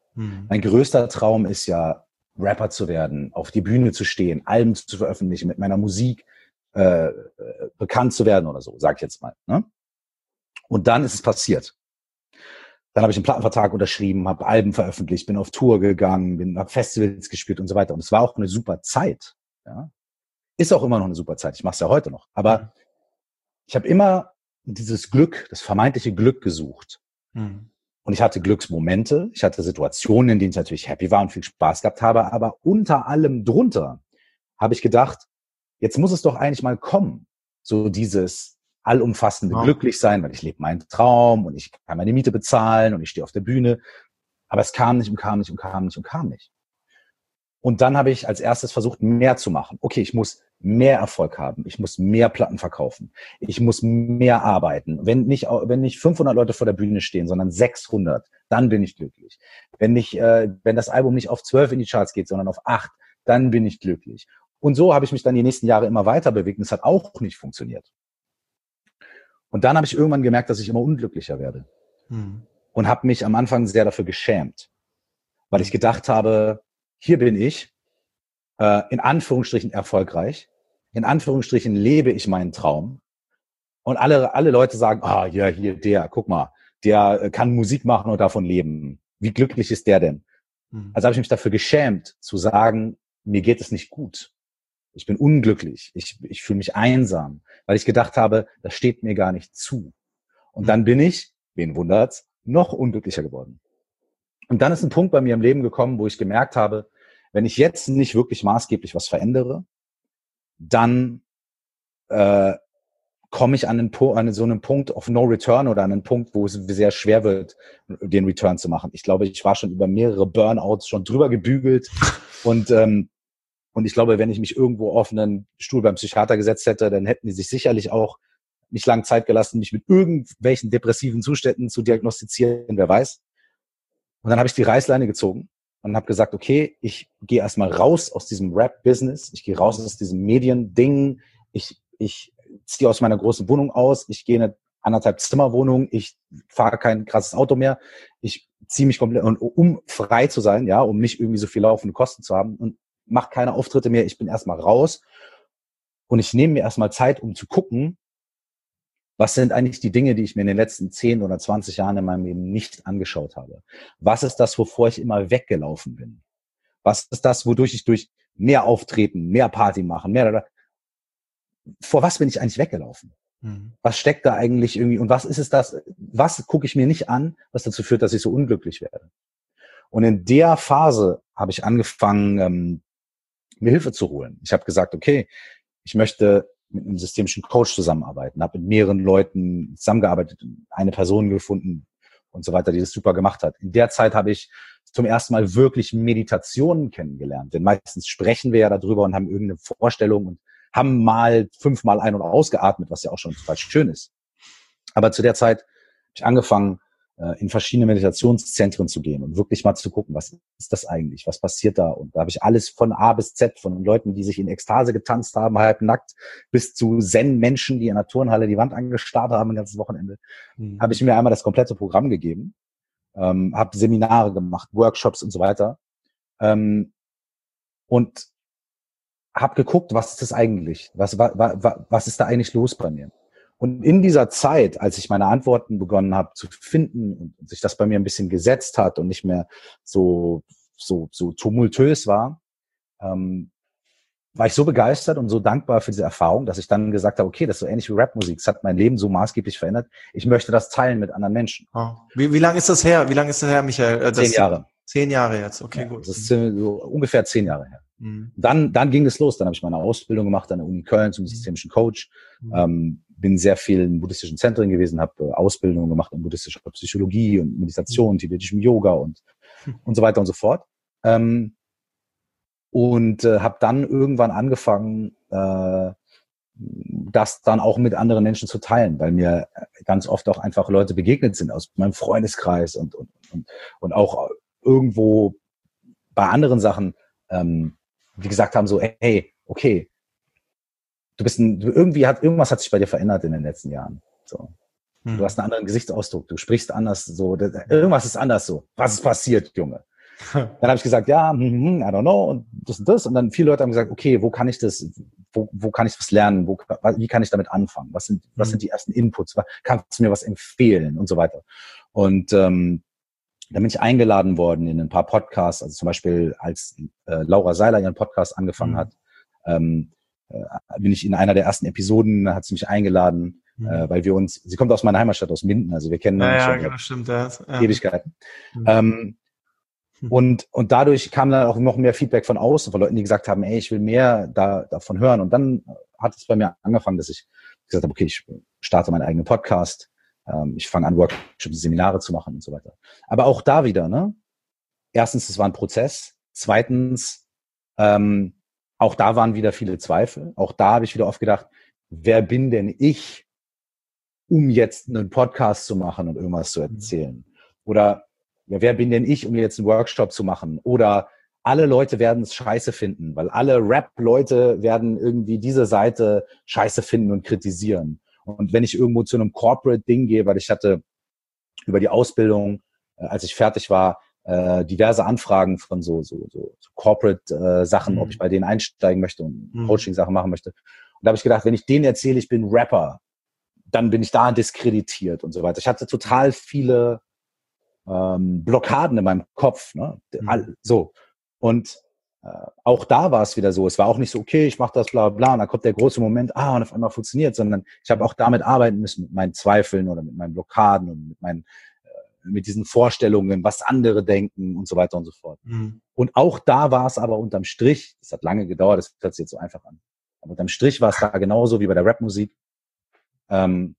Mein größter Traum ist ja, Rapper zu werden, auf die Bühne zu stehen, Alben zu veröffentlichen, mit meiner Musik bekannt zu werden oder so, sag ich jetzt mal. Ne? Und dann ist es passiert. Dann habe ich einen Plattenvertrag unterschrieben, habe Alben veröffentlicht, bin auf Tour gegangen, habe Festivals gespielt und so weiter. Und es war auch eine super Zeit. Ja? Ist auch immer noch eine super Zeit. Ich mache es ja heute noch. Aber ich habe immer dieses Glück, das vermeintliche Glück gesucht. Und ich hatte Glücksmomente, ich hatte Situationen, in denen ich natürlich happy war und viel Spaß gehabt habe, aber unter allem drunter habe ich gedacht, jetzt muss es doch eigentlich mal kommen, so dieses allumfassende Glücklichsein, weil ich lebe meinen Traum und ich kann meine Miete bezahlen und ich stehe auf der Bühne, aber es kam nicht und kam nicht und kam nicht und kam nicht. Und dann habe ich als erstes versucht, mehr zu machen. Okay, ich muss mehr Erfolg haben. Ich muss mehr Platten verkaufen. Ich muss mehr arbeiten. Wenn nicht 500 Leute vor der Bühne stehen, sondern 600, dann bin ich glücklich. Wenn das Album nicht auf 12 in die Charts geht, sondern auf 8, dann bin ich glücklich. Und so habe ich mich dann die nächsten Jahre immer weiter bewegt und es hat auch nicht funktioniert. Und dann habe ich irgendwann gemerkt, dass ich immer unglücklicher werde. Und habe mich am Anfang sehr dafür geschämt, weil ich gedacht habe, hier bin ich, in Anführungsstrichen erfolgreich, in Anführungsstrichen lebe ich meinen Traum und alle Leute sagen, ja, hier, guck mal, der kann Musik machen und davon leben. Wie glücklich ist der denn? Also habe ich mich dafür geschämt, zu sagen, mir geht es nicht gut. Ich bin unglücklich, ich fühle mich einsam, weil ich gedacht habe, das steht mir gar nicht zu. Und dann bin ich, wen wundert's, noch unglücklicher geworden. Und dann ist ein Punkt bei mir im Leben gekommen, wo ich gemerkt habe, wenn ich jetzt nicht wirklich maßgeblich was verändere, dann komme ich an so einen Punkt of no return oder an einen Punkt, wo es sehr schwer wird, den Return zu machen. Ich glaube, ich war schon über mehrere Burnouts schon drüber gebügelt und ich glaube, wenn ich mich irgendwo auf einen Stuhl beim Psychiater gesetzt hätte, dann hätten die sich sicherlich auch nicht lange Zeit gelassen, mich mit irgendwelchen depressiven Zuständen zu diagnostizieren, wer weiß. Und dann habe ich die Reißleine gezogen und habe gesagt, okay, ich gehe erstmal raus aus diesem Rap-Business, ich gehe raus aus diesem Medien-Ding, ich ziehe aus meiner großen Wohnung aus, ich gehe in eine 1,5-Zimmer-Wohnung, ich fahre kein krasses Auto mehr, ich ziehe mich komplett, und um frei zu sein, ja, um nicht irgendwie so viel laufende Kosten zu haben und mache keine Auftritte mehr, ich bin erstmal raus und ich nehme mir erstmal Zeit, um zu gucken, was sind eigentlich die Dinge, die ich mir in den letzten 10 oder 20 Jahren in meinem Leben nicht angeschaut habe? Was ist das, wovor ich immer weggelaufen bin? Was ist das, wodurch ich durch mehr Auftreten, mehr Party machen, vor was bin ich eigentlich weggelaufen? Was steckt da eigentlich irgendwie und was gucke ich mir nicht an, was dazu führt, dass ich so unglücklich werde? Und in der Phase habe ich angefangen, mir Hilfe zu holen. Ich habe gesagt, okay, ich möchte mit einem systemischen Coach zusammenarbeiten, habe mit mehreren Leuten zusammengearbeitet, eine Person gefunden und so weiter, die das super gemacht hat. In der Zeit habe ich zum ersten Mal wirklich Meditationen kennengelernt, denn meistens sprechen wir ja darüber und haben irgendeine Vorstellung und haben mal 5-mal ein- und ausgeatmet, was ja auch schon total schön ist. Aber zu der Zeit habe ich angefangen, in verschiedene Meditationszentren zu gehen und wirklich mal zu gucken, was ist das eigentlich, was passiert da? Und da habe ich alles von A bis Z, von Leuten, die sich in Ekstase getanzt haben, halb nackt, bis zu Zen-Menschen, die in der Turnhalle die Wand angestarrt haben ein ganzes Wochenende, habe ich mir einmal das komplette Programm gegeben, habe Seminare gemacht, Workshops und so weiter und habe geguckt, was ist das eigentlich, was ist da eigentlich los bei mir? Und in dieser Zeit, als ich meine Antworten begonnen habe zu finden und sich das bei mir ein bisschen gesetzt hat und nicht mehr so tumultös war ich so begeistert und so dankbar für diese Erfahrung, dass ich dann gesagt habe, okay, das ist so ähnlich wie Rapmusik. Es hat mein Leben so maßgeblich verändert. Ich möchte das teilen mit anderen Menschen. Oh. Wie lange ist das her? Michael? 10 Jahre. 10 Jahre jetzt, okay, ja, gut. Das ist so ungefähr 10 Jahre her. Dann ging es los. Dann habe ich meine Ausbildung gemacht an der Uni Köln zum systemischen Coach. Bin sehr viel in buddhistischen Zentren gewesen, habe Ausbildungen gemacht in buddhistischer Psychologie und Meditation, tibetischem Yoga und so weiter und so fort. Und habe dann irgendwann angefangen, das dann auch mit anderen Menschen zu teilen, weil mir ganz oft auch einfach Leute begegnet sind aus meinem Freundeskreis und auch irgendwo bei anderen Sachen, die gesagt haben so, hey, okay, irgendwas hat sich bei dir verändert in den letzten Jahren. So. Du hast einen anderen Gesichtsausdruck, du sprichst anders, so, irgendwas ist anders so. Was ist passiert, Junge? Dann habe ich gesagt, ja, I don't know, und das und das. Und dann viele Leute haben gesagt, okay, wo kann ich das, wo kann ich was lernen? Wie kann ich damit anfangen? Was sind die ersten Inputs? Kannst du mir was empfehlen? Und so weiter. Und dann bin ich eingeladen worden in ein paar Podcasts, also zum Beispiel als Laura Seiler ihren Podcast angefangen hat, bin ich in einer der ersten Episoden, hat sie mich eingeladen, weil sie kommt aus meiner Heimatstadt, aus Minden, also wir kennen uns schon stimmt, Ewigkeiten. Und dadurch kam dann auch noch mehr Feedback von außen, von Leuten, die gesagt haben, ey, ich will mehr davon hören. Und dann hat es bei mir angefangen, dass ich gesagt habe, okay, ich starte meinen eigenen Podcast, ich fange an, Workshops, Seminare zu machen und so weiter. Aber auch da wieder, ne? Erstens, es war ein Prozess. Zweitens, auch da waren wieder viele Zweifel. Auch da habe ich wieder oft gedacht, wer bin denn ich, um jetzt einen Podcast zu machen und irgendwas zu erzählen? Oder ja, wer bin denn ich, um jetzt einen Workshop zu machen? Oder alle Leute werden es scheiße finden, weil alle Rap-Leute werden irgendwie diese Seite scheiße finden und kritisieren. Und wenn ich irgendwo zu einem Corporate-Ding gehe, weil ich hatte über die Ausbildung, als ich fertig war, diverse Anfragen von so Corporate-Sachen, ob ich bei denen einsteigen möchte und Coaching-Sachen machen möchte. Und da habe ich gedacht, wenn ich denen erzähle, ich bin Rapper, dann bin ich da diskreditiert und so weiter. Ich hatte total viele Blockaden in meinem Kopf. Ne? So. Und auch da war es wieder so. Es war auch nicht so, okay, ich mache das, bla bla, und dann kommt der große Moment, und auf einmal funktioniert, sondern ich habe auch damit arbeiten müssen, mit meinen Zweifeln oder mit meinen Blockaden und mit diesen Vorstellungen, was andere denken und so weiter und so fort. Und auch da war es aber unterm Strich, das hat lange gedauert, das hört sich jetzt so einfach an, aber unterm Strich war es da genauso wie bei der Rapmusik. In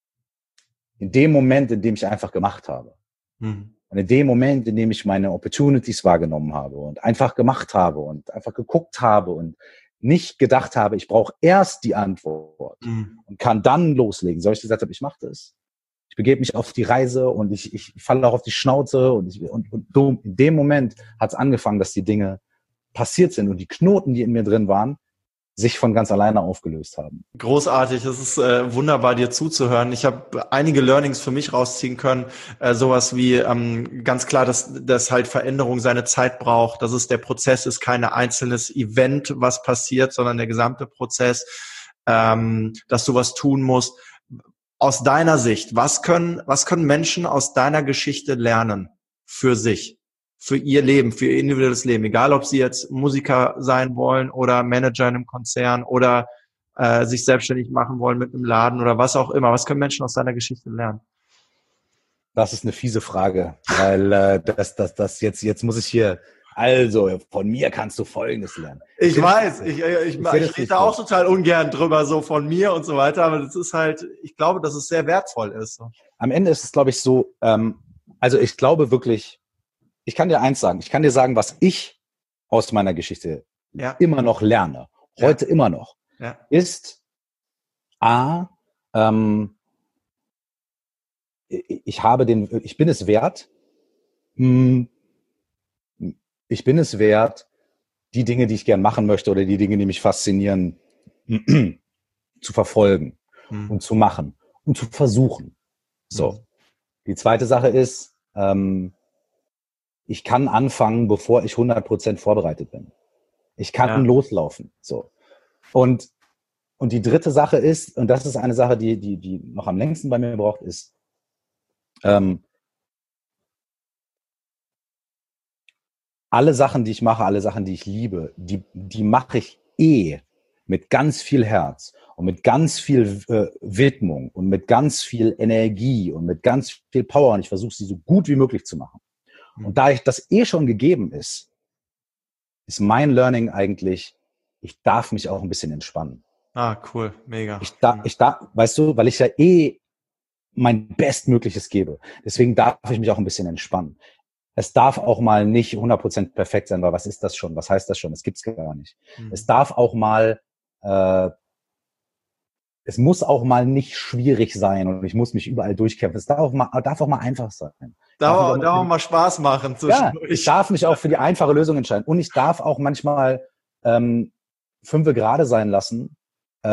dem Moment, in dem ich einfach gemacht habe. Und in dem Moment, in dem ich meine Opportunities wahrgenommen habe und einfach gemacht habe und einfach geguckt habe und nicht gedacht habe, ich brauche erst die Antwort und kann dann loslegen. So, ich gesagt habe, ich mache das. Ich begebe mich auf die Reise und ich falle auch auf die Schnauze und in dem Moment hat es angefangen, dass die Dinge passiert sind und die Knoten, die in mir drin waren, sich von ganz alleine aufgelöst haben. Großartig, es ist wunderbar, dir zuzuhören. Ich habe einige Learnings für mich rausziehen können, sowas wie ganz klar, dass halt Veränderung seine Zeit braucht, dass es der Prozess ist, kein einzelnes Event, was passiert, sondern der gesamte Prozess, dass du was tun musst. Aus deiner Sicht, was können Menschen aus deiner Geschichte lernen für sich? Für ihr Leben, für ihr individuelles Leben, egal ob sie jetzt Musiker sein wollen oder Manager in einem Konzern oder sich selbstständig machen wollen mit einem Laden oder was auch immer. Was können Menschen aus deiner Geschichte lernen? Das ist eine fiese Frage, weil das jetzt muss ich hier, also von mir kannst du Folgendes lernen. Ich weiß, ich rede da auch total ungern drüber, so von mir und so weiter, aber das ist halt, ich glaube, dass es sehr wertvoll ist. So. Am Ende ist es, glaube ich, so, also ich glaube wirklich, ich kann dir eins sagen. Ich kann dir sagen, was ich aus meiner Geschichte immer noch lerne, heute immer noch, ist ich bin es wert, die Dinge, die ich gern machen möchte oder die Dinge, die mich faszinieren, zu verfolgen und zu machen und zu versuchen. So. Die zweite Sache ist, ich kann anfangen, bevor ich 100% vorbereitet bin. Ich kann loslaufen. So. Und die dritte Sache ist, und das ist eine Sache, die noch am längsten bei mir braucht, ist, alle Sachen, die ich mache, alle Sachen, die ich liebe, die mache ich mit ganz viel Herz und mit ganz viel Widmung und mit ganz viel Energie und mit ganz viel Power, und ich versuche sie so gut wie möglich zu machen. Und da das schon gegeben ist mein Learning eigentlich, ich darf mich auch ein bisschen entspannen. Cool, mega. Ich darf, weißt du, weil ich ja mein Bestmögliches gebe. Deswegen darf ich mich auch ein bisschen entspannen. Es darf auch mal nicht 100% perfekt sein, weil was ist das schon? Was heißt das schon? Das gibt's gar nicht. Es darf auch mal, es muss auch mal nicht schwierig sein und ich muss mich überall durchkämpfen. Es darf auch mal einfach sein. Darf auch mal Spaß machen. Ich darf mich auch für die einfache Lösung entscheiden. Und ich darf auch manchmal 5 gerade sein lassen.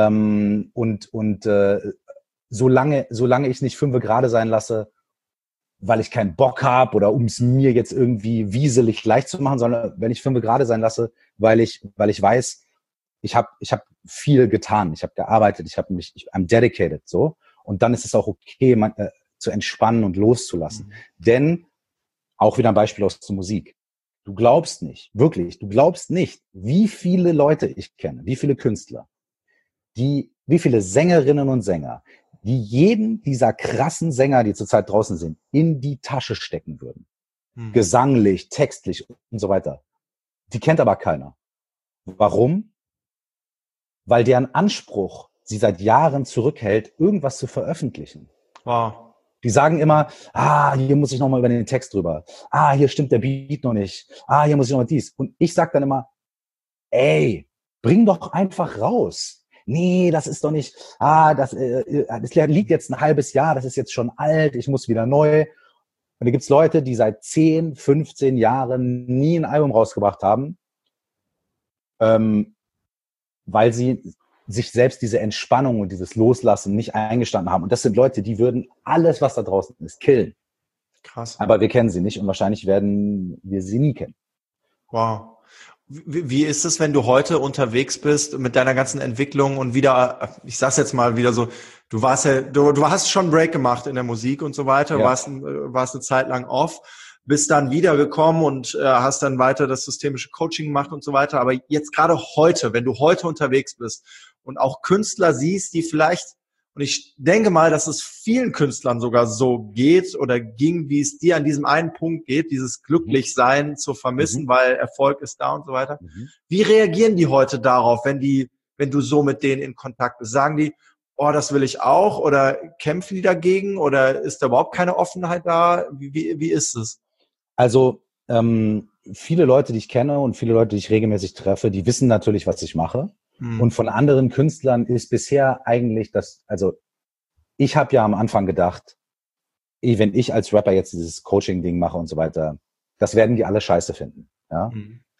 Solange ich nicht 5 gerade sein lasse, weil ich keinen Bock habe oder um es mir jetzt irgendwie wieselig leicht zu machen, sondern wenn ich 5 gerade sein lasse, weil ich weiß, ich hab viel getan, ich habe gearbeitet, I'm dedicated, so. Und dann ist es auch okay, zu entspannen und loszulassen. Mhm. Denn, auch wieder ein Beispiel aus der Musik. Du glaubst nicht, wie viele Leute ich kenne, wie viele Künstler, wie viele Sängerinnen und Sänger, die jeden dieser krassen Sänger, die zurzeit draußen sind, in die Tasche stecken würden. Mhm. Gesanglich, textlich und so weiter. Die kennt aber keiner. Warum? Weil deren Anspruch sie seit Jahren zurückhält, irgendwas zu veröffentlichen. Wow. Die sagen immer, hier muss ich nochmal über den Text drüber. Hier stimmt der Beat noch nicht. Hier muss ich nochmal dies. Und ich sag dann immer, ey, bring doch einfach raus. Nee, das ist doch nicht, das liegt jetzt ein halbes Jahr, das ist jetzt schon alt, ich muss wieder neu. Und da gibt's Leute, die seit 10, 15 Jahren nie ein Album rausgebracht haben, weil sie sich selbst diese Entspannung und dieses Loslassen nicht eingestanden haben. Und das sind Leute, die würden alles, was da draußen ist, killen. Krass. Aber wir kennen sie nicht und wahrscheinlich werden wir sie nie kennen. Wow. Wie ist es, wenn du heute unterwegs bist mit deiner ganzen Entwicklung und wieder, ich sag's jetzt mal wieder so, du hast schon einen Break gemacht in der Musik und so weiter, warst eine Zeit lang off, bist dann wiedergekommen und hast dann weiter das systemische Coaching gemacht und so weiter. Aber jetzt gerade heute, wenn du heute unterwegs bist und auch Künstler siehst, die vielleicht, und ich denke mal, dass es vielen Künstlern sogar so geht oder ging, wie es dir an diesem einen Punkt geht, dieses Glücklichsein zu vermissen, weil Erfolg ist da und so weiter. Wie reagieren die heute darauf, wenn du so mit denen in Kontakt bist? Sagen die, oh, das will ich auch, oder kämpfen die dagegen, oder ist da überhaupt keine Offenheit da? Wie ist es? Also viele Leute, die ich kenne und viele Leute, die ich regelmäßig treffe, die wissen natürlich, was ich mache. Und von anderen Künstlern ist bisher eigentlich ich habe ja am Anfang gedacht, wenn ich als Rapper jetzt dieses Coaching-Ding mache und so weiter, das werden die alle scheiße finden. Ja?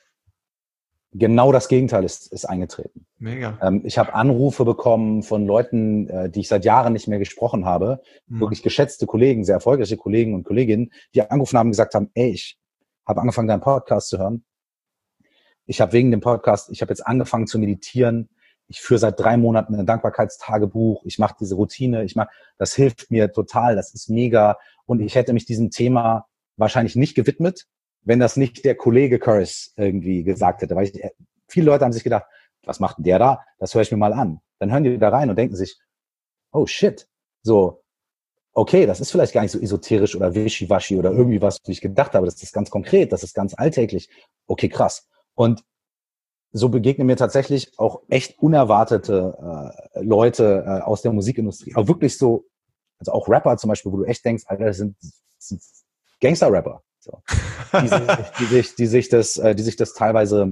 Genau das Gegenteil ist eingetreten. Mega. Ich habe Anrufe bekommen von Leuten, die ich seit Jahren nicht mehr gesprochen habe, wirklich geschätzte Kollegen, sehr erfolgreiche Kollegen und Kolleginnen, die angerufen haben und gesagt haben, ey, ich habe angefangen, deinen Podcast zu hören. Ich habe wegen dem Podcast, ich habe jetzt angefangen zu meditieren. Ich führe seit 3 Monaten ein Dankbarkeitstagebuch. Ich mache diese Routine. Das hilft mir total. Das ist mega. Und ich hätte mich diesem Thema wahrscheinlich nicht gewidmet, wenn das nicht der Kollege Curse irgendwie gesagt hätte. Weil viele Leute haben sich gedacht, was macht denn der da? Das höre ich mir mal an. Dann hören die da rein und denken sich, oh shit. So, okay, das ist vielleicht gar nicht so esoterisch oder wischiwaschi oder irgendwie was, wie ich gedacht habe. Das ist ganz konkret. Das ist ganz alltäglich. Okay, krass. Und so begegnen mir tatsächlich auch echt unerwartete Leute aus der Musikindustrie. Auch wirklich so, also auch Rapper zum Beispiel, wo du echt denkst, Alter, das sind Gangster-Rapper. So. Die sich das teilweise,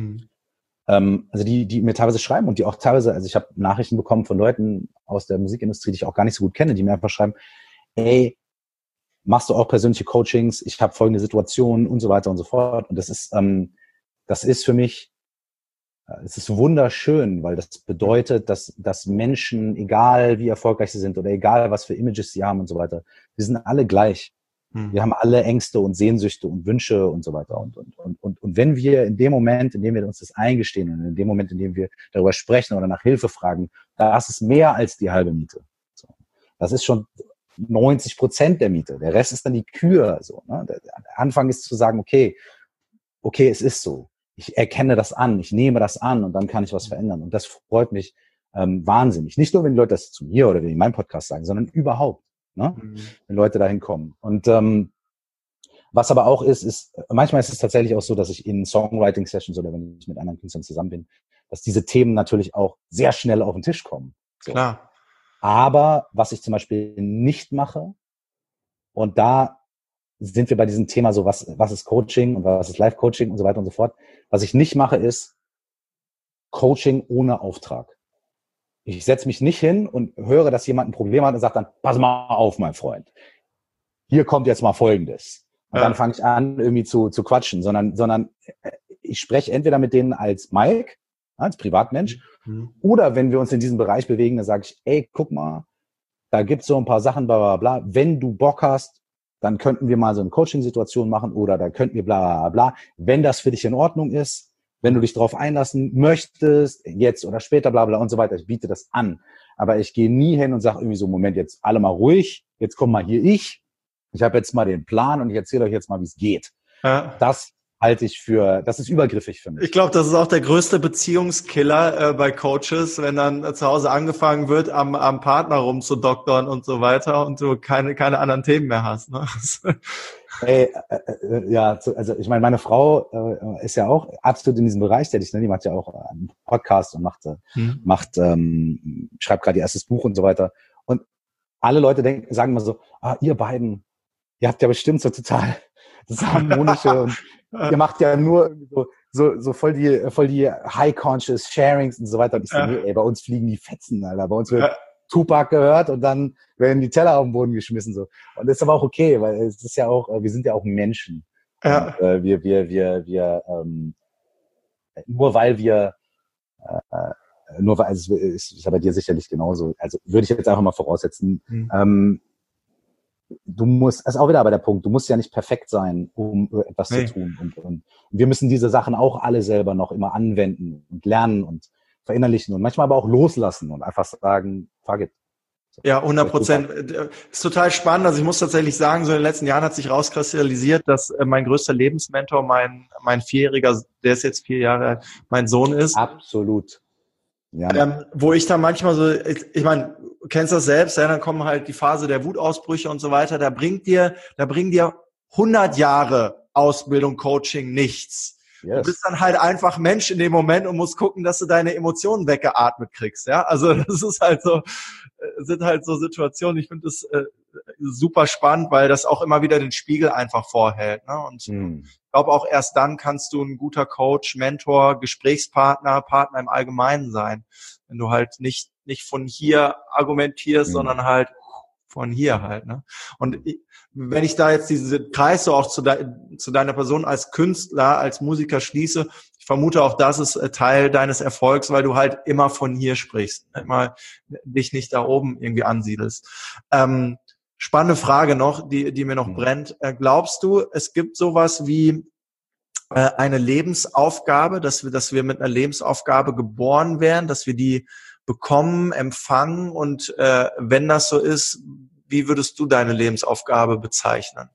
also die mir teilweise schreiben und die auch teilweise, also ich habe Nachrichten bekommen von Leuten aus der Musikindustrie, die ich auch gar nicht so gut kenne, die mir einfach schreiben, ey, machst du auch persönliche Coachings? Ich habe folgende Situation und so weiter und so fort. Und das ist für mich, es ist wunderschön, weil das bedeutet, dass Menschen, egal wie erfolgreich sie sind oder egal was für Images sie haben und so weiter, wir sind alle gleich. Wir haben alle Ängste und Sehnsüchte und Wünsche und so weiter. Und wenn wir in dem Moment, in dem wir uns das eingestehen und in dem Moment, in dem wir darüber sprechen oder nach Hilfe fragen, das ist mehr als die halbe Miete. So. Das ist schon 90% der Miete. Der Rest ist dann die Kür. So, ne? Der Anfang ist zu sagen, okay, es ist so. Ich erkenne das an, ich nehme das an und dann kann ich was verändern. Und das freut mich wahnsinnig. Nicht nur, wenn die Leute das zu mir oder in meinem Podcast sagen, sondern überhaupt, ne? Wenn Leute dahin kommen. Und was aber auch ist, manchmal ist es tatsächlich auch so, dass ich in Songwriting-Sessions oder wenn ich mit anderen Künstlern zusammen bin, dass diese Themen natürlich auch sehr schnell auf den Tisch kommen. So. Klar. Aber was ich zum Beispiel nicht mache, und da sind wir bei diesem Thema so, was ist Coaching und was ist Live-Coaching und so weiter und so fort. Was ich nicht mache, ist Coaching ohne Auftrag. Ich setze mich nicht hin und höre, dass jemand ein Problem hat und sagt dann, pass mal auf, mein Freund. Hier kommt jetzt mal Folgendes. Und dann fange ich an, irgendwie zu quatschen, sondern ich spreche entweder mit denen als Mike, als Privatmensch, oder wenn wir uns in diesem Bereich bewegen, dann sage ich, ey, guck mal, da gibt's so ein paar Sachen, bla bla bla. Wenn du Bock hast, dann könnten wir mal so eine Coaching-Situation machen oder da könnten wir bla bla bla. Wenn das für dich in Ordnung ist, wenn du dich darauf einlassen möchtest, jetzt oder später, bla bla und so weiter, ich biete das an. Aber ich gehe nie hin und sage irgendwie so, Moment, jetzt alle mal ruhig, jetzt komm mal hier ich habe jetzt mal den Plan und ich erzähle euch jetzt mal, wie es geht. Ja. Das halte ich das ist übergriffig für mich. Ich glaube, das ist auch der größte Beziehungskiller bei Coaches, wenn dann zu Hause angefangen wird, am Partner rumzudoktern und so weiter und du keine anderen Themen mehr hast. Ne? Also ich meine Frau ist ja auch absolut in diesem Bereich tätig, ne? Die macht ja auch einen Podcast und schreibt gerade ihr erstes Buch und so weiter. Und alle Leute sagen mal so, ihr beiden, ihr habt ja bestimmt so total das harmonische und ihr macht ja nur so voll die high-conscious Sharings und so weiter. Und ich so, nee, bei uns fliegen die Fetzen, Alter. Bei uns wird Tupac gehört und dann werden die Teller auf den Boden geschmissen. So. Und das ist aber auch okay, weil es ist ja auch, wir sind ja auch Menschen. Ja. Und, also es ist ja bei dir sicherlich genauso. Also würde ich jetzt einfach mal voraussetzen, du musst, also auch wieder bei der Punkt, du musst ja nicht perfekt sein, um etwas zu tun. Und wir müssen diese Sachen auch alle selber noch immer anwenden und lernen und verinnerlichen und manchmal aber auch loslassen und einfach sagen, fuck it. So, ja, 100%. Ist total spannend. Also ich muss tatsächlich sagen, so in den letzten Jahren hat sich rauskristallisiert, dass mein größter Lebensmentor mein 4-jähriger, der ist jetzt 4 Jahre alt, mein Sohn ist. Absolut. Ja. Wo ich dann manchmal so, ich meine, du kennst das selbst, ja, dann kommen halt die Phase der Wutausbrüche und so weiter, da bringen dir 100 Jahre Ausbildung, Coaching nichts. Yes. Du bist dann halt einfach Mensch in dem Moment und musst gucken, dass du deine Emotionen weggeatmet kriegst, ja. Also das ist halt so, sind halt so Situationen, ich finde das super spannend, weil das auch immer wieder den Spiegel einfach vorhält, ne? Und ich glaube auch erst dann kannst du ein guter Coach, Mentor, Gesprächspartner, Partner im Allgemeinen sein, wenn du halt nicht von hier argumentierst, sondern halt von hier halt, ne? Und wenn ich da jetzt diese Kreis so auch zu deiner Person als Künstler, als Musiker schließe, ich vermute auch, das ist Teil deines Erfolgs, weil du halt immer von hier sprichst, immer dich nicht da oben irgendwie ansiedelst. Spannende Frage noch, die mir noch brennt. Glaubst du, es gibt sowas wie eine Lebensaufgabe, dass wir mit einer Lebensaufgabe geboren werden, dass wir die bekommen, empfangen und wenn das so ist, wie würdest du deine Lebensaufgabe bezeichnen?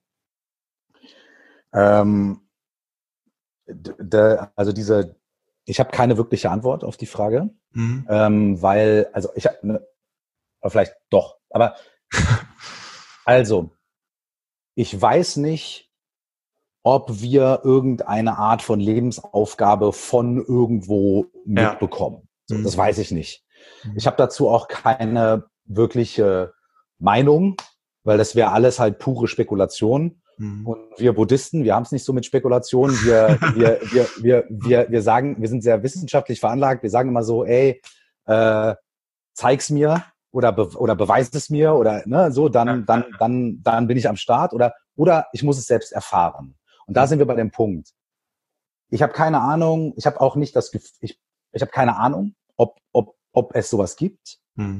Ich habe keine wirkliche Antwort auf die Frage, weil, also vielleicht doch, aber also, ich weiß nicht, ob wir irgendeine Art von Lebensaufgabe von irgendwo mitbekommen. So, das weiß ich nicht. Ich habe dazu auch keine wirkliche Meinung, weil das wäre alles halt pure Spekulation. Und wir Buddhisten, wir haben es nicht so mit Spekulation. Wir sagen, wir sind sehr wissenschaftlich veranlagt. Wir sagen immer so, zeig's mir oder beweis es mir oder ne, so, dann bin ich am Start oder ich muss es selbst erfahren. Und da sind wir bei dem Punkt. Ich habe keine Ahnung, ich habe auch nicht das Gefühl, ich habe keine Ahnung, ob es sowas gibt.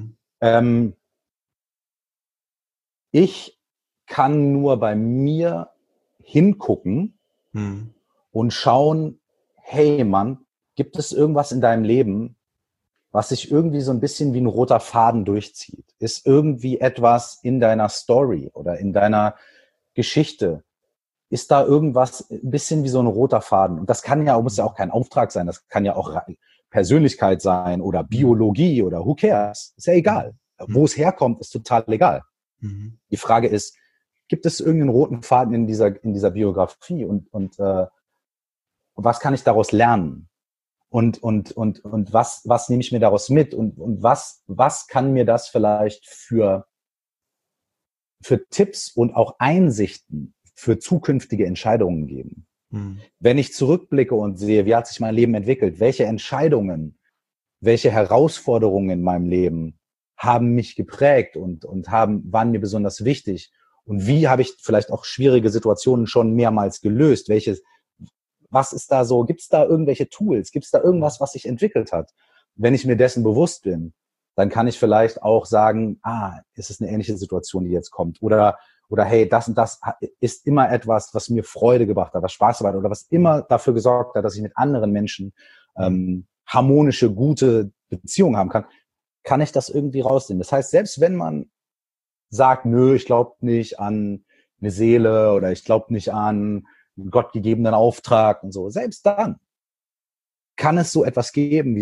Ich kann nur bei mir hingucken und schauen, hey Mann, gibt es irgendwas in deinem Leben, was sich irgendwie so ein bisschen wie ein roter Faden durchzieht? Ist irgendwie etwas in deiner Story oder in deiner Geschichte? Ist da irgendwas ein bisschen wie so ein roter Faden? Und das muss ja auch kein Auftrag sein, das kann ja auch Persönlichkeit sein oder Biologie oder who cares? Ist ja egal. Wo es herkommt, ist total egal. Die Frage ist, gibt es irgendeinen roten Faden in dieser Biografie und was kann ich daraus lernen? Und was nehme ich mir daraus mit? Und was kann mir das vielleicht für Tipps und auch Einsichten für zukünftige Entscheidungen geben? Wenn ich zurückblicke und sehe, wie hat sich mein Leben entwickelt, welche Entscheidungen, welche Herausforderungen in meinem Leben haben mich geprägt und waren mir besonders wichtig und wie habe ich vielleicht auch schwierige Situationen schon mehrmals gelöst, was ist da so, gibt es da irgendwelche Tools, gibt es da irgendwas, was sich entwickelt hat? Wenn ich mir dessen bewusst bin, dann kann ich vielleicht auch sagen, ist es eine ähnliche Situation, die jetzt kommt oder oder hey, das und das ist immer etwas, was mir Freude gebracht hat, was Spaß gemacht hat oder was immer dafür gesorgt hat, dass ich mit anderen Menschen harmonische, gute Beziehungen haben kann ich das irgendwie rausnehmen. Das heißt, selbst wenn man sagt, nö, ich glaube nicht an eine Seele oder ich glaube nicht an einen gottgegebenen Auftrag und so, selbst dann kann es so etwas geben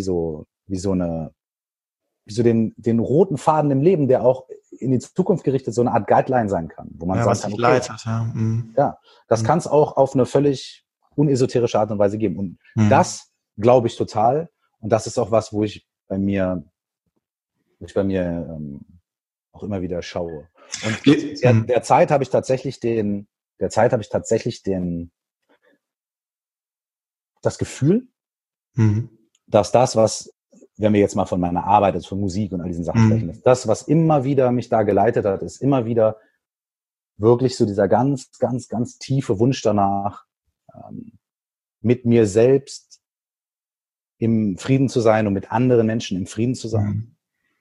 den roten Faden im Leben, der auch in die Zukunft gerichtet so eine Art Guideline sein kann, wo man sagt, okay, leitet, das kann es auch auf eine völlig unesoterische Art und Weise geben. Und das glaube ich total. Und das ist auch was, wo ich bei mir auch immer wieder schaue. Und derzeit habe ich tatsächlich das Gefühl, dass das, was, wenn wir jetzt mal von meiner Arbeit, also von Musik und all diesen Sachen sprechen, das, was immer wieder mich da geleitet hat, ist immer wieder wirklich so dieser ganz, ganz, ganz tiefe Wunsch danach, mit mir selbst im Frieden zu sein und mit anderen Menschen im Frieden zu sein.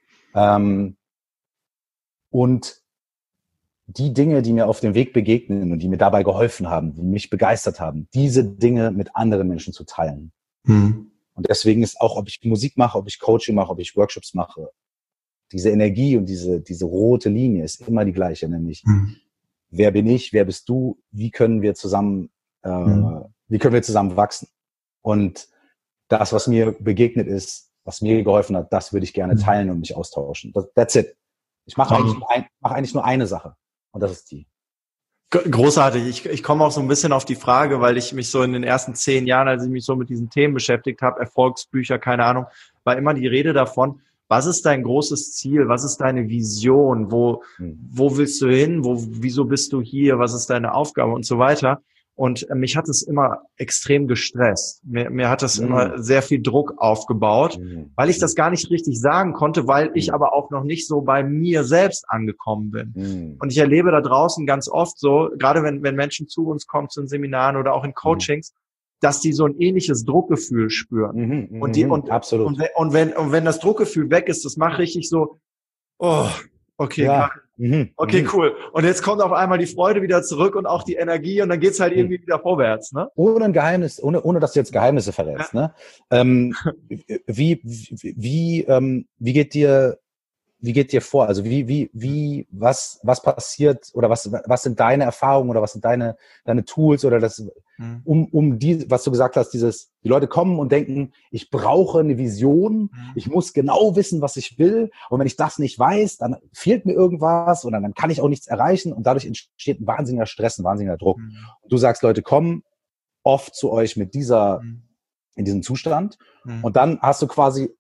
Und die Dinge, die mir auf dem Weg begegnen und die mir dabei geholfen haben, die mich begeistert haben, diese Dinge mit anderen Menschen zu teilen. Und deswegen ist auch, ob ich Musik mache, ob ich Coaching mache, ob ich Workshops mache, diese Energie und diese rote Linie ist immer die gleiche, nämlich wer bin ich, wer bist du, wie können wir zusammen wachsen? Und das, was mir begegnet ist, was mir geholfen hat, das würde ich gerne teilen und mich austauschen. That's it. Ich mache eigentlich nur eine Sache und das ist die. Großartig. Ich komme auch so ein bisschen auf die Frage, weil ich mich so in den ersten 10 Jahren, als ich mich so mit diesen Themen beschäftigt habe, Erfolgsbücher, keine Ahnung, war immer die Rede davon, was ist dein großes Ziel? Was ist deine Vision? Wo willst du hin? Wieso bist du hier? Was ist deine Aufgabe und so weiter? Und mich hat es immer extrem gestresst. Mir hat das immer sehr viel Druck aufgebaut, weil ich das gar nicht richtig sagen konnte, weil ich aber auch noch nicht so bei mir selbst angekommen bin. Und ich erlebe da draußen ganz oft so, gerade wenn Menschen zu uns kommen, zu den Seminaren oder auch in Coachings, dass die so ein ähnliches Druckgefühl spüren. Absolut. Und wenn das Druckgefühl weg ist, das macht richtig so, oh, okay, ja. Okay, cool. Und jetzt kommt auf einmal die Freude wieder zurück und auch die Energie und dann geht's halt irgendwie wieder vorwärts, ne? Ohne ein Geheimnis, ohne dass du jetzt Geheimnisse verrätst, ne? Wie geht dir vor? Also was passiert oder was sind deine Erfahrungen oder was sind deine Tools oder das, was du gesagt hast, die Leute kommen und denken, ich brauche eine Vision, ich muss genau wissen, was ich will und wenn ich das nicht weiß, dann fehlt mir irgendwas oder dann kann ich auch nichts erreichen und dadurch entsteht ein wahnsinniger Stress, ein wahnsinniger Druck. Und du sagst, Leute kommen oft zu euch mit in diesem Zustand und dann hast du quasi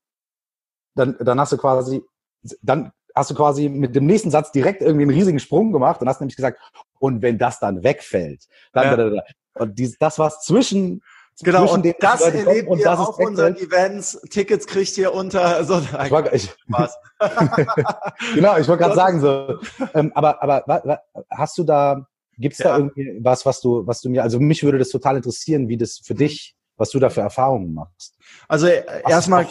mit dem nächsten Satz direkt irgendwie einen riesigen Sprung gemacht und hast nämlich gesagt, und wenn das dann wegfällt, dann und das was zwischen und das erlebt und ihr das auf unseren Events, Tickets kriegt ihr unter so Spaß. Genau, ich wollte gerade sagen so, aber hast du da, gibt's da irgendwie was du mir, also mich würde das total interessieren, wie das für dich, was du da für Erfahrungen machst. Also erstmal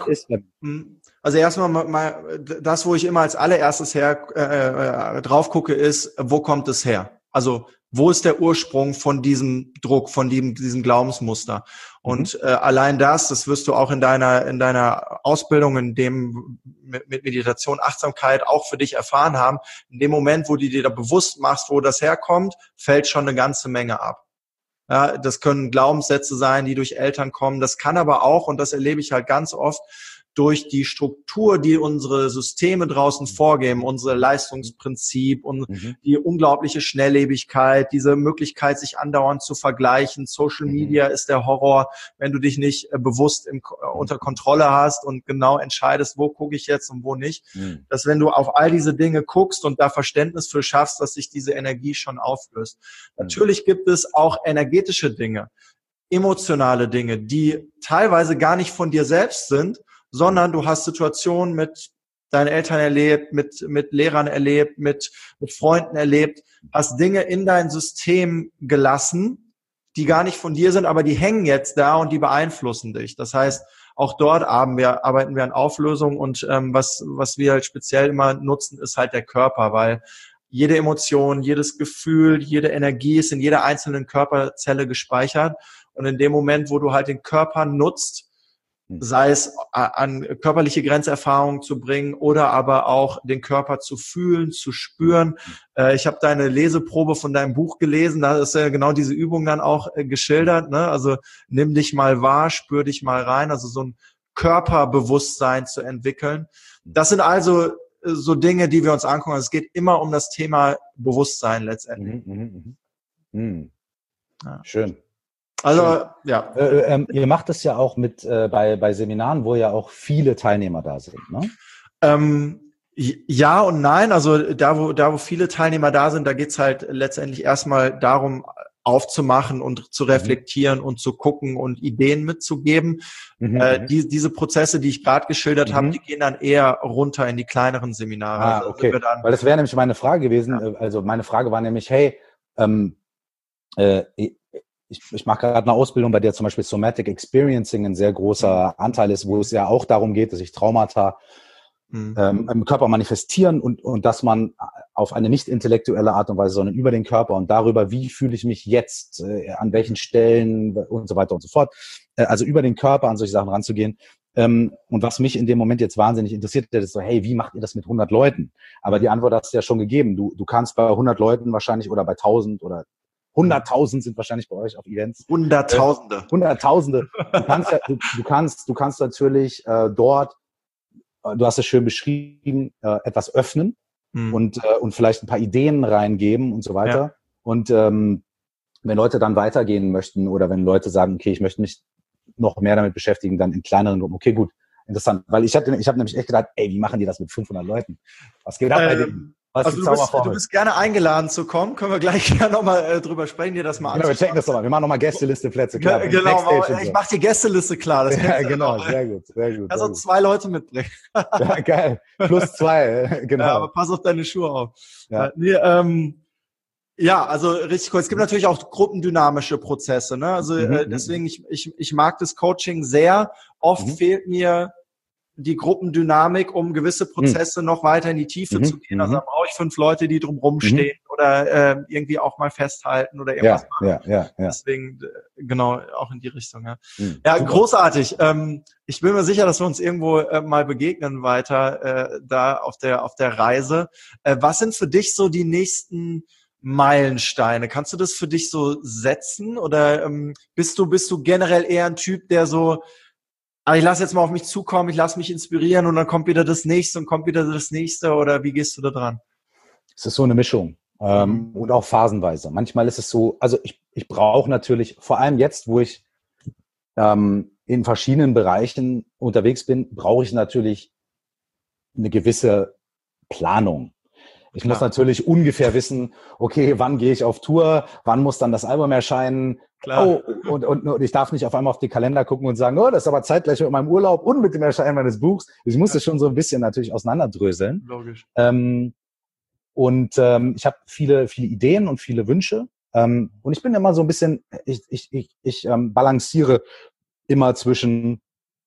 mal das, wo ich immer als allererstes drauf gucke, ist, wo kommt es her? Also wo ist der Ursprung von diesem Druck, von diesem Glaubensmuster? Und allein das wirst du auch in deiner Ausbildung, in dem mit Meditation, Achtsamkeit auch für dich erfahren haben. In dem Moment, wo du dir da bewusst machst, wo das herkommt, fällt schon eine ganze Menge ab. Ja, das können Glaubenssätze sein, die durch Eltern kommen. Das kann aber auch, und das erlebe ich halt ganz oft, durch die Struktur, die unsere Systeme draußen vorgeben, unser Leistungsprinzip und die unglaubliche Schnelllebigkeit, diese Möglichkeit, sich andauernd zu vergleichen. Social Media ist der Horror, wenn du dich nicht bewusst unter Kontrolle hast und genau entscheidest, wo gucke ich jetzt und wo nicht. Dass wenn du auf all diese Dinge guckst und da Verständnis für schaffst, dass sich diese Energie schon auflöst. Natürlich gibt es auch energetische Dinge, emotionale Dinge, die teilweise gar nicht von dir selbst sind, sondern du hast Situationen mit deinen Eltern erlebt, mit Lehrern erlebt, mit Freunden erlebt, hast Dinge in dein System gelassen, die gar nicht von dir sind, aber die hängen jetzt da und die beeinflussen dich. Das heißt, auch dort arbeiten wir an Auflösung und was wir halt speziell immer nutzen, ist halt der Körper, weil jede Emotion, jedes Gefühl, jede Energie ist in jeder einzelnen Körperzelle gespeichert. Und in dem Moment, wo du halt den Körper nutzt, sei es an körperliche Grenzerfahrungen zu bringen oder aber auch den Körper zu fühlen, zu spüren. Ich habe deine Leseprobe von deinem Buch gelesen, da ist ja genau diese Übung dann auch geschildert, ne? Also nimm dich mal wahr, spür dich mal rein, also so ein Körperbewusstsein zu entwickeln. Das sind also so Dinge, die wir uns angucken. Also es geht immer um das Thema Bewusstsein letztendlich. Ja. Schön. Also, schön. Ja. Ihr macht es ja auch mit bei Seminaren, wo ja auch viele Teilnehmer da sind, ne? Ja und nein. Also da, wo viele Teilnehmer da sind, da geht's halt letztendlich erstmal darum, aufzumachen und zu reflektieren und zu gucken und Ideen mitzugeben. Diese Prozesse, die ich gerade geschildert habe, die gehen dann eher runter in die kleineren Seminare. Okay. Weil das wäre nämlich meine Frage gewesen. Ja. Also meine Frage war nämlich, hey, ich mache gerade eine Ausbildung, bei der zum Beispiel Somatic Experiencing ein sehr großer Anteil ist, wo es ja auch darum geht, dass sich Traumata im Körper manifestieren und dass man auf eine nicht intellektuelle Art und Weise, sondern über den Körper und darüber, wie fühle ich mich jetzt, an welchen Stellen und so weiter und so fort, also über den Körper an solche Sachen ranzugehen. Und was mich in dem Moment jetzt wahnsinnig interessiert hat, ist so, hey, wie macht ihr das mit 100 Leuten? Aber die Antwort hast du ja schon gegeben. Du kannst bei 100 Leuten wahrscheinlich oder bei 1000 oder 100.000 sind wahrscheinlich bei euch auf Events. Hunderttausende. Du kannst natürlich dort, du hast es schön beschrieben, etwas öffnen und vielleicht ein paar Ideen reingeben und so weiter. Ja. Und wenn Leute dann weitergehen möchten oder wenn Leute sagen, okay, ich möchte mich noch mehr damit beschäftigen, dann in kleineren Gruppen, okay, gut, interessant. Weil ich hab nämlich echt gedacht, ey, wie machen die das mit 500 Leuten? Was geht ab bei denen? Also du bist gerne eingeladen zu kommen. Können wir gleich gerne nochmal drüber sprechen, dir das mal anschauen. Genau, wir checken das nochmal. Wir machen nochmal Gästeliste-Plätze klar. Genau, ich mache die Gästeliste klar. Das ja, genau, sehr gut. Also 2 Leute mitbringen. Ja, geil. Plus 2, genau. Ja, aber pass auf deine Schuhe auf. Ja. Ja, also richtig cool. Es gibt natürlich auch gruppendynamische Prozesse, ne? Also deswegen, ich mag das Coaching sehr. Oft fehlt mir die Gruppendynamik, um gewisse Prozesse noch weiter in die Tiefe zu gehen. Also da brauche ich 5 Leute, die drumherum stehen oder irgendwie auch mal festhalten oder irgendwas machen. Ja. Deswegen, genau, auch in die Richtung. Ja, super. Großartig. Ich bin mir sicher, dass wir uns irgendwo mal begegnen weiter da auf der Reise. Was sind für dich so die nächsten Meilensteine? Kannst du das für dich so setzen oder bist du generell eher ein Typ, der so, ich lasse jetzt mal auf mich zukommen, ich lasse mich inspirieren und dann kommt wieder das Nächste und kommt wieder das Nächste oder wie gehst du da dran? Es ist so eine Mischung und auch phasenweise. Manchmal ist es so, also ich brauche natürlich, vor allem jetzt, wo ich in verschiedenen Bereichen unterwegs bin, brauche ich natürlich eine gewisse Planung. Ich muss natürlich ungefähr wissen, okay, wann gehe ich auf Tour, wann muss dann das Album erscheinen. Klar. Oh, und ich darf nicht auf einmal auf die Kalender gucken und sagen, oh, das ist aber zeitgleich mit meinem Urlaub und mit dem Erscheinen meines Buchs. Ich muss das schon so ein bisschen natürlich auseinanderdröseln. Logisch. Ich habe viele Ideen und viele Wünsche. Und ich bin immer so ein bisschen, ich balanciere immer zwischen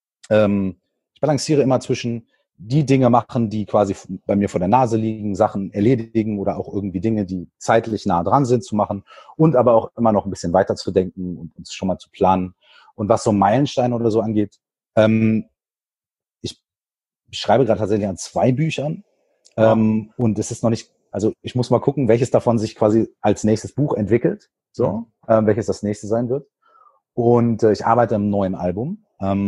die Dinge machen, die quasi bei mir vor der Nase liegen, Sachen erledigen oder auch irgendwie Dinge, die zeitlich nah dran sind, zu machen und aber auch immer noch ein bisschen weiter zu denken und uns schon mal zu planen. Und was so Meilensteine oder so angeht, ich schreibe gerade tatsächlich an 2 Büchern und es ist noch nicht, also ich muss mal gucken, welches davon sich quasi als nächstes Buch entwickelt, welches das nächste sein wird. Und ich arbeite am neuen Album.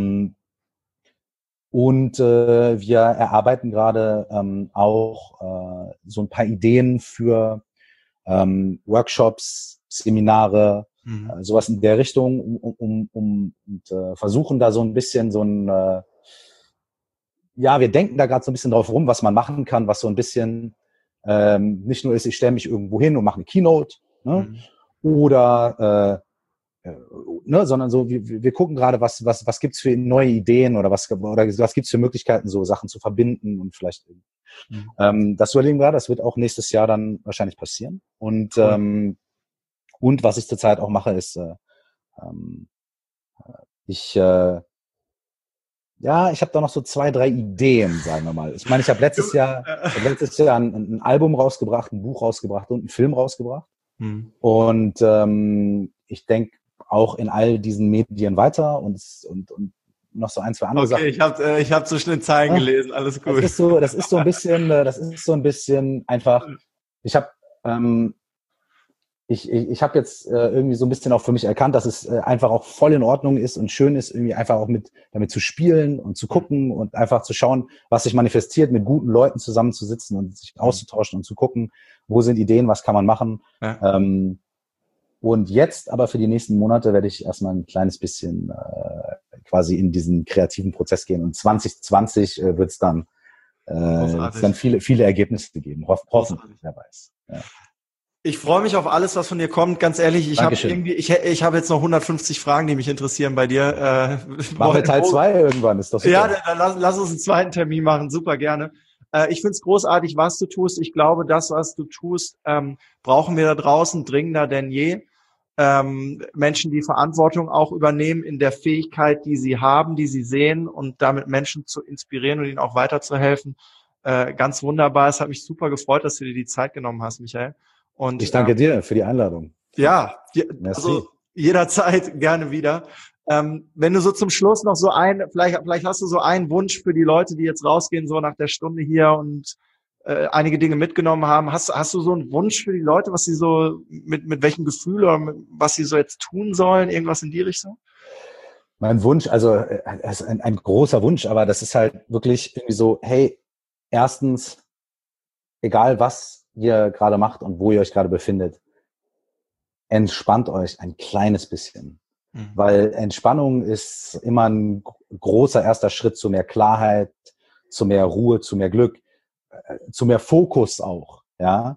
Und wir erarbeiten gerade auch so ein paar Ideen für Workshops, Seminare, sowas in der Richtung, und versuchen da so ein bisschen wir denken da gerade so ein bisschen drauf rum, was man machen kann, was so ein bisschen nicht nur ist, ich stelle mich irgendwo hin und mache eine Keynote, ne? Oder sondern so, wir gucken gerade, was gibt's für neue Ideen oder was gibt's für Möglichkeiten, so Sachen zu verbinden und vielleicht das überlegen wir, das wird auch nächstes Jahr dann wahrscheinlich passieren. Und was ich zurzeit auch mache, ist ich Ja, ich habe da noch so 2, 3 Ideen, sagen wir mal. Ich meine, ich habe letztes Jahr ein Album rausgebracht, ein Buch rausgebracht und einen Film rausgebracht. Und ich denke auch in all diesen Medien weiter und noch so 1, 2 andere Sachen. Okay, ich hab zwischen den Zeilen gelesen, alles gut. Das ist so ein bisschen einfach, ich habe jetzt irgendwie so ein bisschen auch für mich erkannt, dass es einfach auch voll in Ordnung ist und schön ist, irgendwie einfach auch damit zu spielen und zu gucken und einfach zu schauen, was sich manifestiert, mit guten Leuten zusammenzusitzen und sich auszutauschen und zu gucken, wo sind Ideen, was kann man machen. Ja. Und jetzt aber für die nächsten Monate werde ich erstmal ein kleines bisschen quasi in diesen kreativen Prozess gehen. Und 2020 wird es dann viele Ergebnisse geben. Hoffentlich, wer weiß. Ja. Ich freue mich auf alles, was von dir kommt. Ganz ehrlich, ich habe jetzt noch 150 Fragen, die mich interessieren bei dir. Machen wir Teil 2 irgendwann, ist doch super. Ja, dann lass uns einen zweiten Termin machen, super gerne. Ich finde es großartig, was du tust. Ich glaube, das, was du tust, brauchen wir da draußen dringender denn je. Menschen, die Verantwortung auch übernehmen in der Fähigkeit, die sie haben, die sie sehen und damit Menschen zu inspirieren und ihnen auch weiterzuhelfen. Ganz wunderbar. Es hat mich super gefreut, dass du dir die Zeit genommen hast, Michael. Und ich danke dir für die Einladung. Ja, also jederzeit gerne wieder. Wenn du so zum Schluss noch vielleicht hast du so einen Wunsch für die Leute, die jetzt rausgehen, so nach der Stunde hier und einige Dinge mitgenommen haben. Hast du so einen Wunsch für die Leute, was sie so, mit welchem Gefühl oder was sie so jetzt tun sollen? Irgendwas in die Richtung? Mein Wunsch, also es ist ein großer Wunsch, aber das ist halt wirklich irgendwie so, hey, erstens, egal was ihr gerade macht und wo ihr euch gerade befindet, entspannt euch ein kleines bisschen. Weil Entspannung ist immer ein großer erster Schritt zu mehr Klarheit, zu mehr Ruhe, zu mehr Glück, zu mehr Fokus auch. Ja,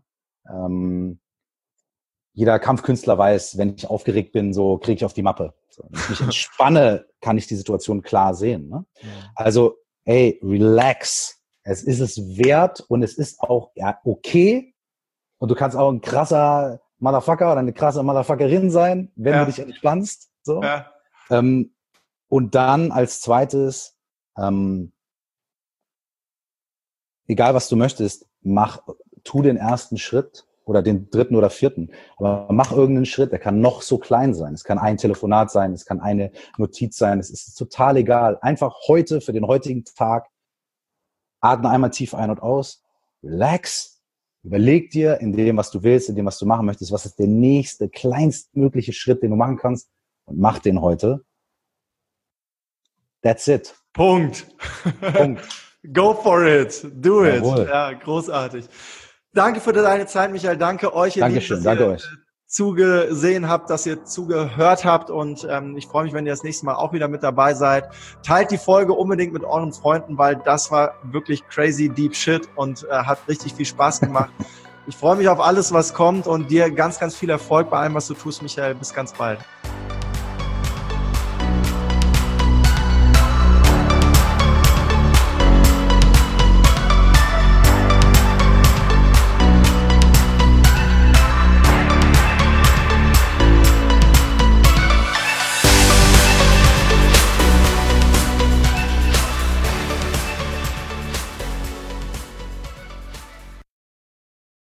jeder Kampfkünstler weiß, wenn ich aufgeregt bin, so kriege ich auf die Mappe. So, wenn ich mich entspanne, kann ich die Situation klar sehen. Ne? Also, ey, relax. Es ist es wert und es ist auch okay. Und du kannst auch ein krasser Motherfucker oder eine krasse Motherfuckerin sein, wenn du dich entspannst. So. Ja. Und dann als zweites, egal was du möchtest, tu den ersten Schritt oder den 3. oder 4. Aber mach irgendeinen Schritt, der kann noch so klein sein. Es kann ein Telefonat sein, es kann eine Notiz sein, es ist total egal. Einfach heute, für den heutigen Tag, atme einmal tief ein und aus, relax, überleg dir in dem, was du willst, in dem, was du machen möchtest, was ist der nächste, kleinstmögliche Schritt, den du machen kannst und mach den heute. That's it. Punkt. Go for it. Do it. Jawohl. Ja, großartig. Danke für deine Zeit, Michael. Danke euch, Dankeschön, danke euch. Zugesehen habt, dass ihr zugehört habt und ich freue mich, wenn ihr das nächste Mal auch wieder mit dabei seid. Teilt die Folge unbedingt mit euren Freunden, weil das war wirklich crazy deep shit und hat richtig viel Spaß gemacht. Ich freue mich auf alles, was kommt und dir ganz, ganz viel Erfolg bei allem, was du tust, Michael. Bis ganz bald.